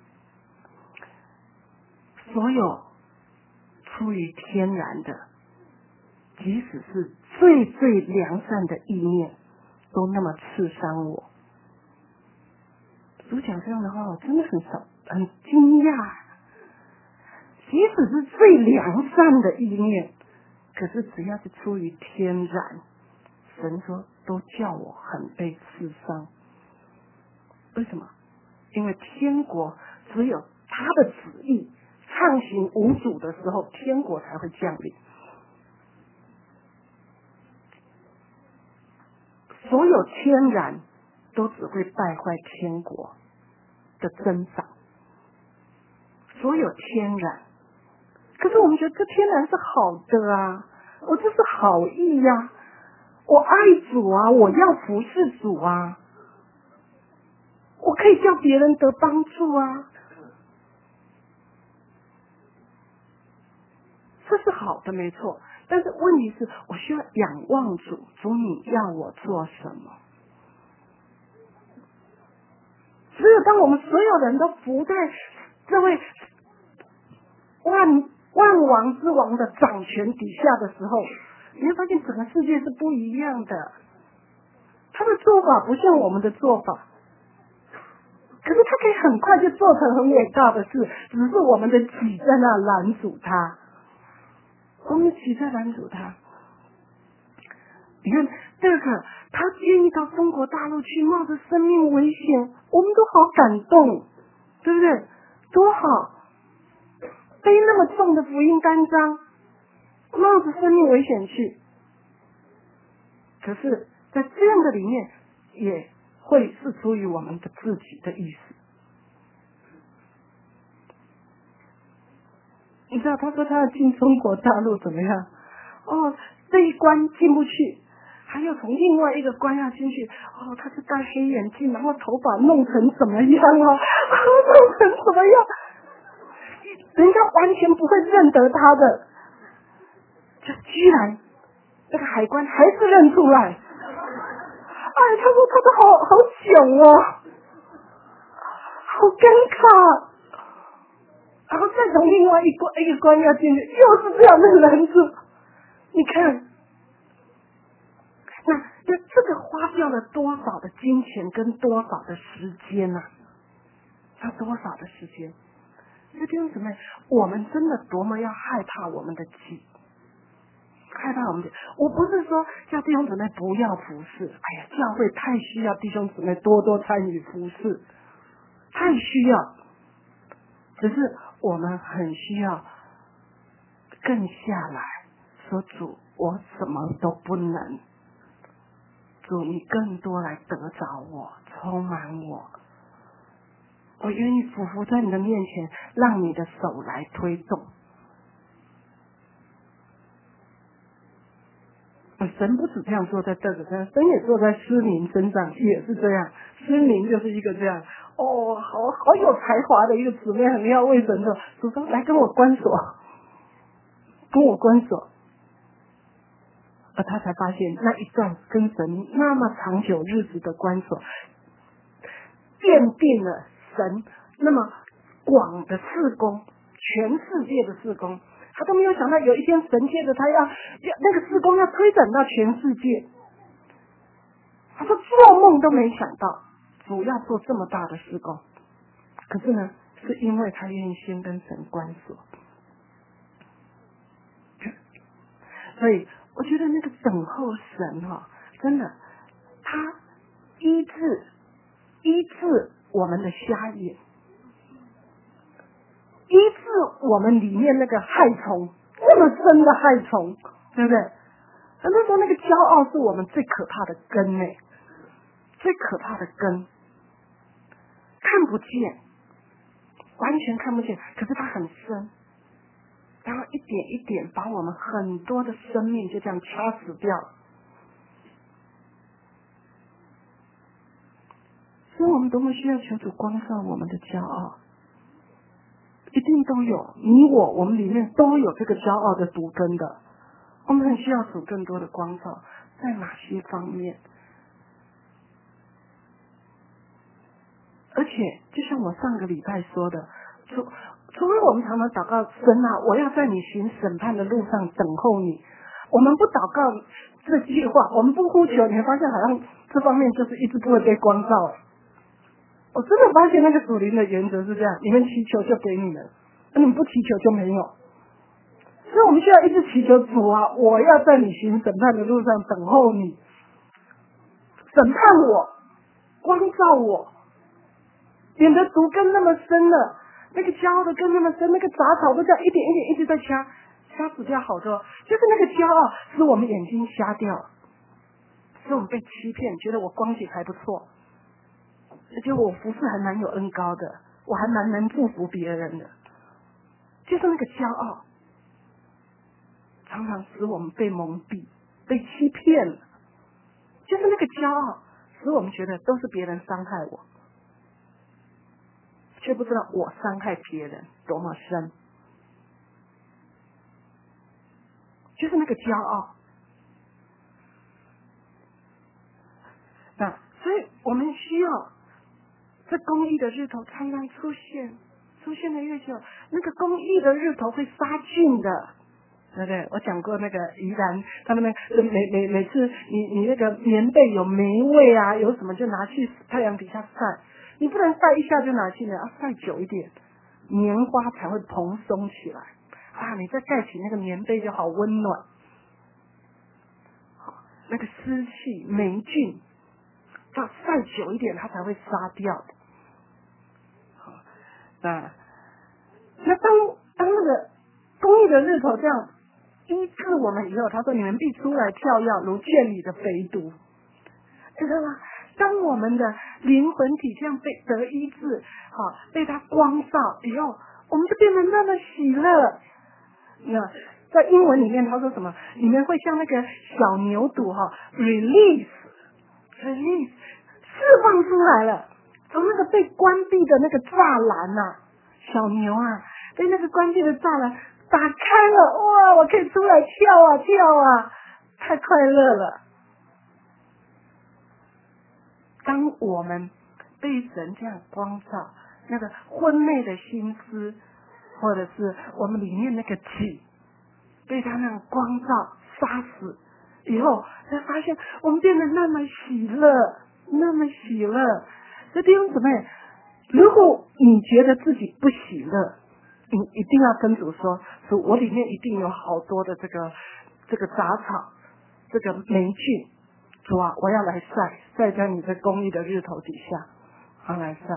所有出于天然的，即使是最最良善的意念，都那么刺伤我。主讲这样的话，我真的很少很惊讶。即使是最良善的意念，可是只要是出于天然，神说都叫我很被刺伤。为什么？因为天国只有他的旨意畅行无阻的时候，天国才会降临。所有天然都只会败坏天国的增长，所有天然。可是我们觉得这天然是好的啊，我这是好意呀、啊，我爱主啊，我要服侍主啊，我可以叫别人得帮助啊，这是好的没错。但是问题是我需要仰望主，主你要我做什么？只有当我们所有人都服在这位万万王之王的掌权底下的时候，你会发现整个世界是不一样的。他的做法不像我们的做法，可是他可以很快就做成很伟大的事，只是我们的己在那拦阻他，我们的己在拦阻他。 你看这个，他愿意到中国大陆去，冒着生命危险，我们都好感动，对不对？多好！背那么重的福音单张，冒着生命危险去。可是，在这样的里面，也会是出于我们的自己的意思。你知道，他说他要进中国大陆怎么样？哦，这一关进不去，还有从另外一个关要进去。哦，他是戴黑眼镜，然后头发弄成怎么样啊？弄成怎么样？人家完全不会认得他的，就居然那个海关还是认出来。哎，他说他都好好囧哦，好尴尬。然后再从另外一关一个关要进去，又是这样的人数。你看，那那这个花掉了多少的金钱跟多少的时间呢、啊？要多少的时间？那弟兄姊妹，我们真的多么要害怕我们的己，害怕我们的。我不是说叫弟兄姊妹不要服侍，哎呀，教会太需要弟兄姊妹多多参与服侍，太需要。只是我们很需要更下来说，主，我什么都不能，主你更多来得着我，充满我，我愿意俯伏在你的面前，让你的手来推动。神不止这样坐在这个身，神也坐在施灵身上，也是这样。施灵就是一个这样，哦，好好有才华的一个姊妹，很要为神的。主说来跟我关锁，跟我关锁。而他才发现那一段跟神那么长久日子的关锁，奠定了神那么广的事工，全世界的事工。他都没有想到有一天神借着他要要那个事工要推展到全世界，他说做梦都没想到主要做这么大的事工。可是呢，是因为他愿意先跟神关锁。所以我觉得那个等候神哈、哦，真的，他医治医治我们的瞎眼，医治我们里面那个害虫，那么深的害虫，对不对？很多时候那个骄傲是我们最可怕的根呢，最可怕的根，看不见，完全看不见，可是它很深，然后一点一点把我们很多的生命就这样掐死掉了。所以我们多么需要求主光照我们的骄傲，一定都有，你我我们里面都有这个骄傲的毒根的。我们很需要主更多的光照，在哪些方面？而且就像我上个礼拜说的，除除非我们常常祷告，神啊，我要在你行审判的路上等候你。我们不祷告这句话，我们不呼求，你会发现好像这方面就是一直不会被光照。我真的发现那个属灵的原则是这样，你们祈求就给你们，你们不祈求就没有。所以我们需要一直祈求主啊，我要在你行审判的路上等候你，审判我，光照我，免得毒根那么深了，那个骄傲的根那么深，那个杂草都这样一点一点一直在掐，掐死掉好多。就是那个骄傲使我们眼睛瞎掉，使我们被欺骗，觉得我光景还不错，而且我服侍还蛮有恩高的，我还蛮能祝福别人的，就是那个骄傲常常使我们被蒙蔽，被欺骗了。就是那个骄傲使我们觉得都是别人伤害我，却不知道我伤害别人多么深。就是那个骄傲。那所以我们需要这公义的日头常常出现，出现的越久，那个公义的日头会杀菌的。对不对？我讲过那个宜兰，他们那每每每次你你那个棉被有霉味啊，有什么就拿去太阳底下晒，你不能晒一下就拿去了，要晒久一点，棉花才会蓬松起来啊！你再盖起那个棉被就好温暖。好， 那个湿气、霉菌，要晒久一点，它才会杀掉的。好，那那当当那个公义的日头这样医治我们以后，他说：“你们必出来跳跃，如圈里的肥犊。”知道吗？当我们的灵魂体这样被得医治，好被他光照以后，我们就变得那么喜乐。那在英文里面他说什么？你们会像那个小牛犊哈 ，release release 释放出来了，从那个被关闭的那个栅栏呐、啊，小牛啊被那个关闭的栅栏打开了，哇！我可以出来跳啊跳啊，太快乐了。当我们被神这样光照，那个昏昧的心思，或者是我们里面那个己，被他那样光照杀死以后，才发现我们变得那么喜乐，那么喜乐。所以弟兄姊妹，如果你觉得自己不喜乐，你一定要跟主说：主，我里面一定有好多的这个这个杂草，这个霉菌。主啊，我要来晒，晒在你这公义的日头底下，好来晒，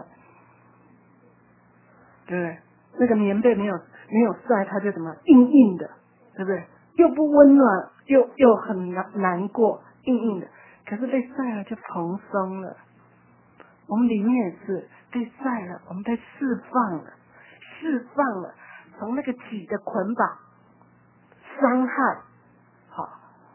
对不对？那个棉被没有没有晒，它就怎么硬硬的，对不对？又不温暖，又又很难难过，硬硬的。可是被晒了就蓬松了。我们里面也是被晒了，我们被释放了，释放了，从那个己的捆绑、伤害，好。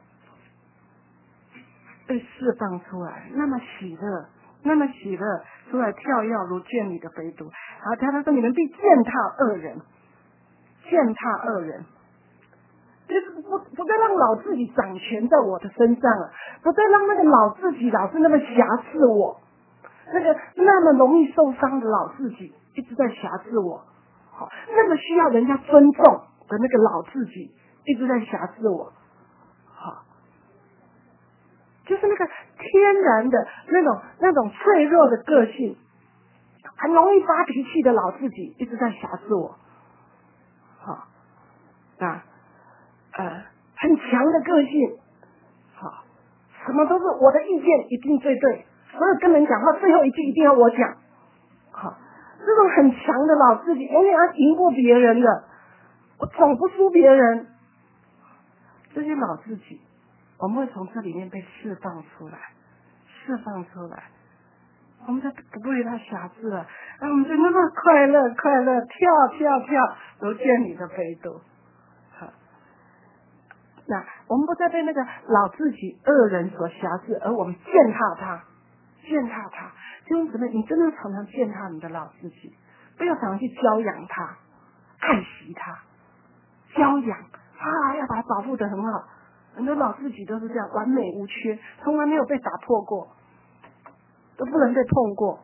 被释放出来，那么喜乐，那么喜乐，出来跳跃如圈里的肥犊。然后他说：“你们必践踏恶人，践踏恶人，就是不不再让老自己掌权在我的身上了，不再让那个老自己老是那么辖制我，那个那么容易受伤的老自己一直在辖制我，好，那么需要人家尊重的那个老自己一直在辖制我，好。”就是那个天然的那种那种脆弱的个性，很容易发脾气的老自己一直在辖制我，好，啊，呃，很强的个性，好，什么都是我的意见一定最对，所有跟人讲话最后一句一定要我讲，好，这种很强的老自己，永远要赢过别人的，我总不输别人，这些老自己。我们会从这里面被释放出来，释放出来，我们就不被他辖制了，然后我们就那么快乐，快乐跳跳跳，如圈里的肥犊。好，那我们不再被那个老自己恶人所辖制，而我们践踏他，践踏他。弟兄姊妹，你真的常常践踏你的老自己，不要常常去教养他，爱惜他，教养啊，要把他保护得很好。很多老自己都是这样，完美无缺，从来没有被打破过，都不能被碰过。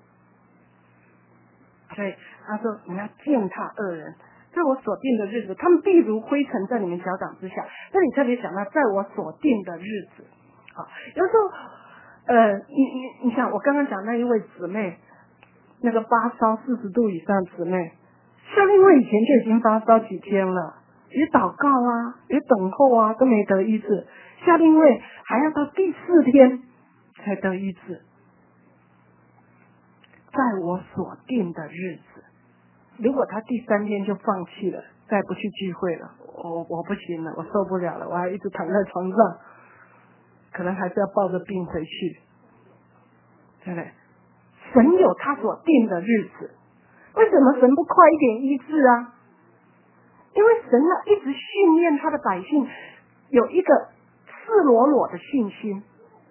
所以他说：“你要践踏恶人，在我所定的日子，他们必如灰尘在你们脚掌之下。”这里特别讲到，在我所定的日子。好，有时候，呃，你你你想，我刚刚讲那一位姊妹，那个发烧四十度以上姊妹，夏令会以前就已经发烧几天了。也祷告啊，也等候啊，都没得医治。夏令会还要到第四天才得医治。在我所定的日子，如果他第三天就放弃了，再不去聚会了，我我不行了，我受不了了，我还一直躺在床上，可能还是要抱着病回去，对不对？神有他所定的日子，为什么神不快一点医治啊？因为神要一直训练他的百姓有一个赤裸裸的信心。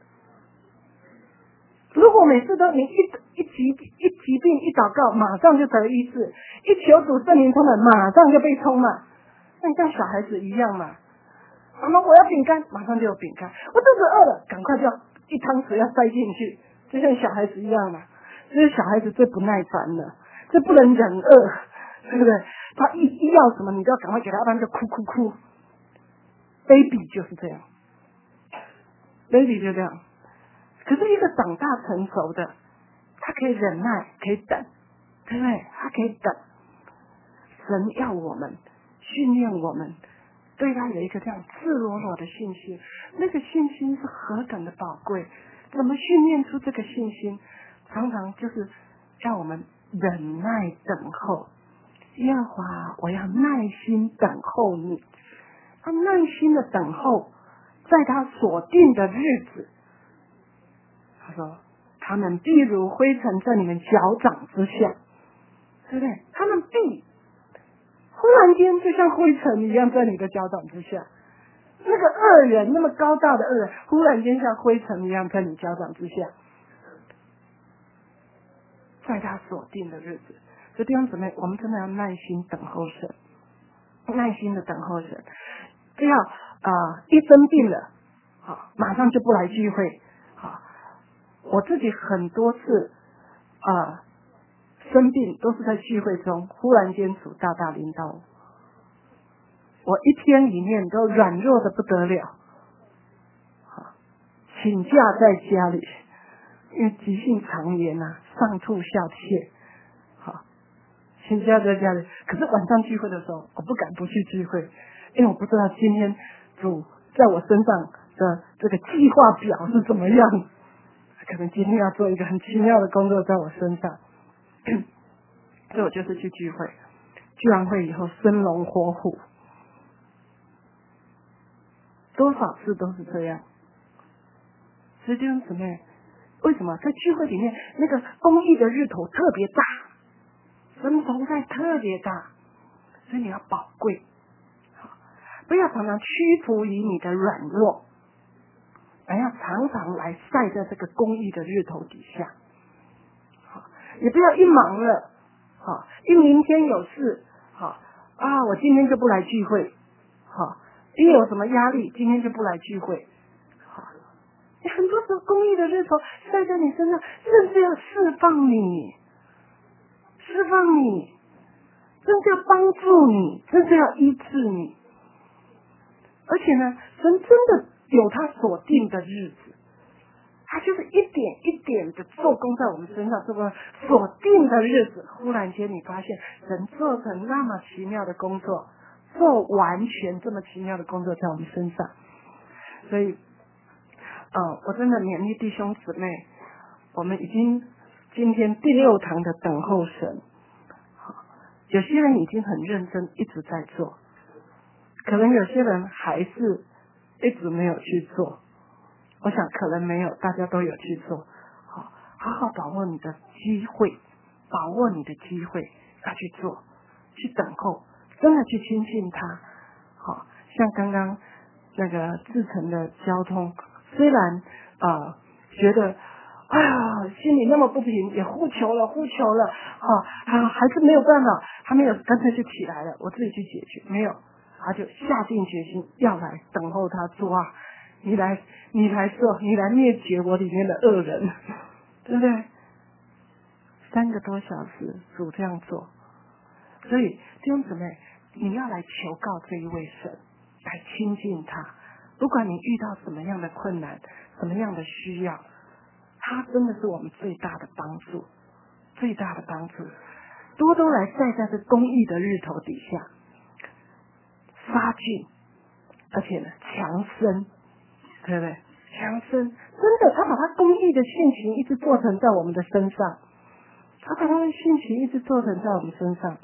如果每次都你一一疾一疾病一祷告马上就得医治，一求主圣灵充满马上就被充满，那你像小孩子一样嘛？妈妈我要饼干，马上就有饼干；我肚子饿了，赶快就要一汤匙要塞进去，就像小孩子一样嘛。这是小孩子最不耐烦的，这不能忍饿，对不对？他一一要什么，你就要赶快给他，要不然就哭哭哭。baby 就是这样 ，baby 就这样。可是一个长大成熟的，他可以忍耐，可以等，对不对？他可以等。神要我们训练我们， 对他有一个这样赤裸裸的信心，那个信心是何等的宝贵。怎么训练出这个信心？常常就是让我们忍耐等候。耶和华，我要耐心等候你。他耐心的等候，在他所定的日子，他说他们必如灰尘在你们脚掌之下，对不对？他们必忽然间就像灰尘一样在你的脚掌之下。那个恶人，那么高大的恶人，忽然间像灰尘一样在你脚掌之下，在他所定的日子。所以弟兄姊妹，我们真的要耐心等候神，耐心的等候神，不要啊、呃、一生病了，好马上就不来聚会。好，我自己很多次啊、呃、生病都是在聚会中，忽然间主大大领导我。我一天里面都软弱的不得了，请假在家里，因为急性肠炎啊，上吐下泻，好，请假在家里。可是晚上聚会的时候，我不敢不去聚会，因为我不知道今天主在我身上的这个计划表是怎么样，可能今天要做一个很奇妙的工作在我身上，所以我就是去聚会，聚完会以后生龙活虎。多少次都是这样。所以弟兄姊妹，为什么在聚会里面那个公义的日头特别大，神同在特别大，所以你要宝贵，不要常常屈服于你的软弱，而要常常来晒在这个公义的日头底下。也不要一忙了，一明天有事，啊，我今天就不来聚会，因为有什么压力，今天就不来聚会。你很多时候公义的日头晒在你身上，甚至要释放你，释放你，甚至要帮助你，甚至要医治你。而且呢，神真的有他所定的日子，他就是一点一点的做工在我们身上，这个所定的日子，忽然间你发现神做成那么奇妙的工作，做完全这么奇妙的工作在我们身上。所以呃，我真的勉励弟兄姊妹，我们已经今天第六堂的等候神，有些人已经很认真一直在做，可能有些人还是一直没有去做。我想可能没有，大家都有去做。好，好好把握你的机会，把握你的机会要去做，去等候，真的去亲近他。好，像刚刚那个自成的交通，虽然啊、呃、觉得哎呀心里那么不平，也呼求了呼求了，啊还还是没有办法，他没有干脆就起来了，我自己去解决，没有，他就下定决心要来等候他做啊，你来你来做，你来灭绝我里面的恶人，对不对？三个多小时主这样做，所以弟兄姊妹，你要来求告这一位神，来亲近他，不管你遇到什么样的困难，什么样的需要，他真的是我们最大的帮助，最大的帮助。多多来晒在这公义的日头底下，杀菌，而且呢强身，对不对？强身，真的，他把他公义的性情一直做成在我们的身上，他把他的性情一直做成在我们身上。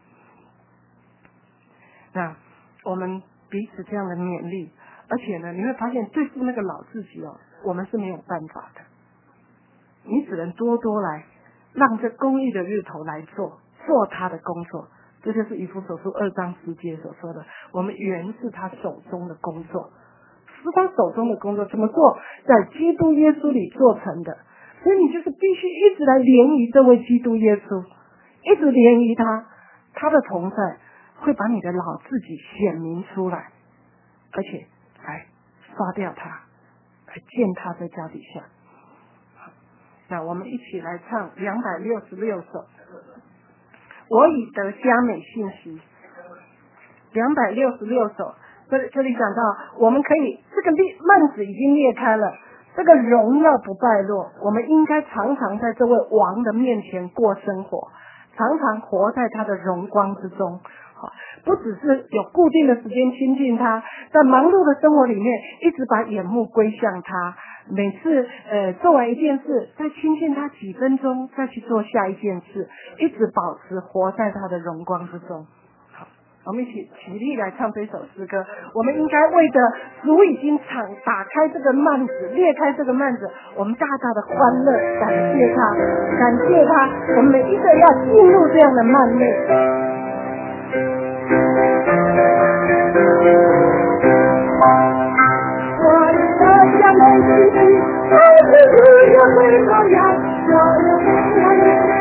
那我们彼此这样的勉励，而且呢，你会发现对付那个老自己哦，我们是没有办法的。你只能多多来，让这公义的日头来做，做他的工作。这就是以弗所书二章十节所说的，我们原是他手中的工作，是他手中的工作，怎么做？在基督耶稣里做成的。所以你就是必须一直来联谊这位基督耶稣，一直联谊他，他的同在会把你的老自己显明出来，而且来刷掉他，来见他在家底下。那我们一起来唱两百六十六首，我以得佳美信息。两百六十六首，这里这里讲到，我们可以这个幔子已经裂开了，这个荣耀不败落，我们应该常常在这位王的面前过生活，常常活在他的荣光之中。 话，不只是有固定的时间亲近他，在忙碌的生活里面一直把眼目归向他，每次呃做完一件事再亲近他几分钟，再去做下一件事，一直保持活在他的荣光之中。我们一起起立来唱这首诗歌。我们应该为着主已经敞打开这个幔子，裂开这个幔子，我们大大的欢乐，感谢他，感谢他。我们每一个要进入这样的幔内。我的家门是爱的主要会高扬，我的家门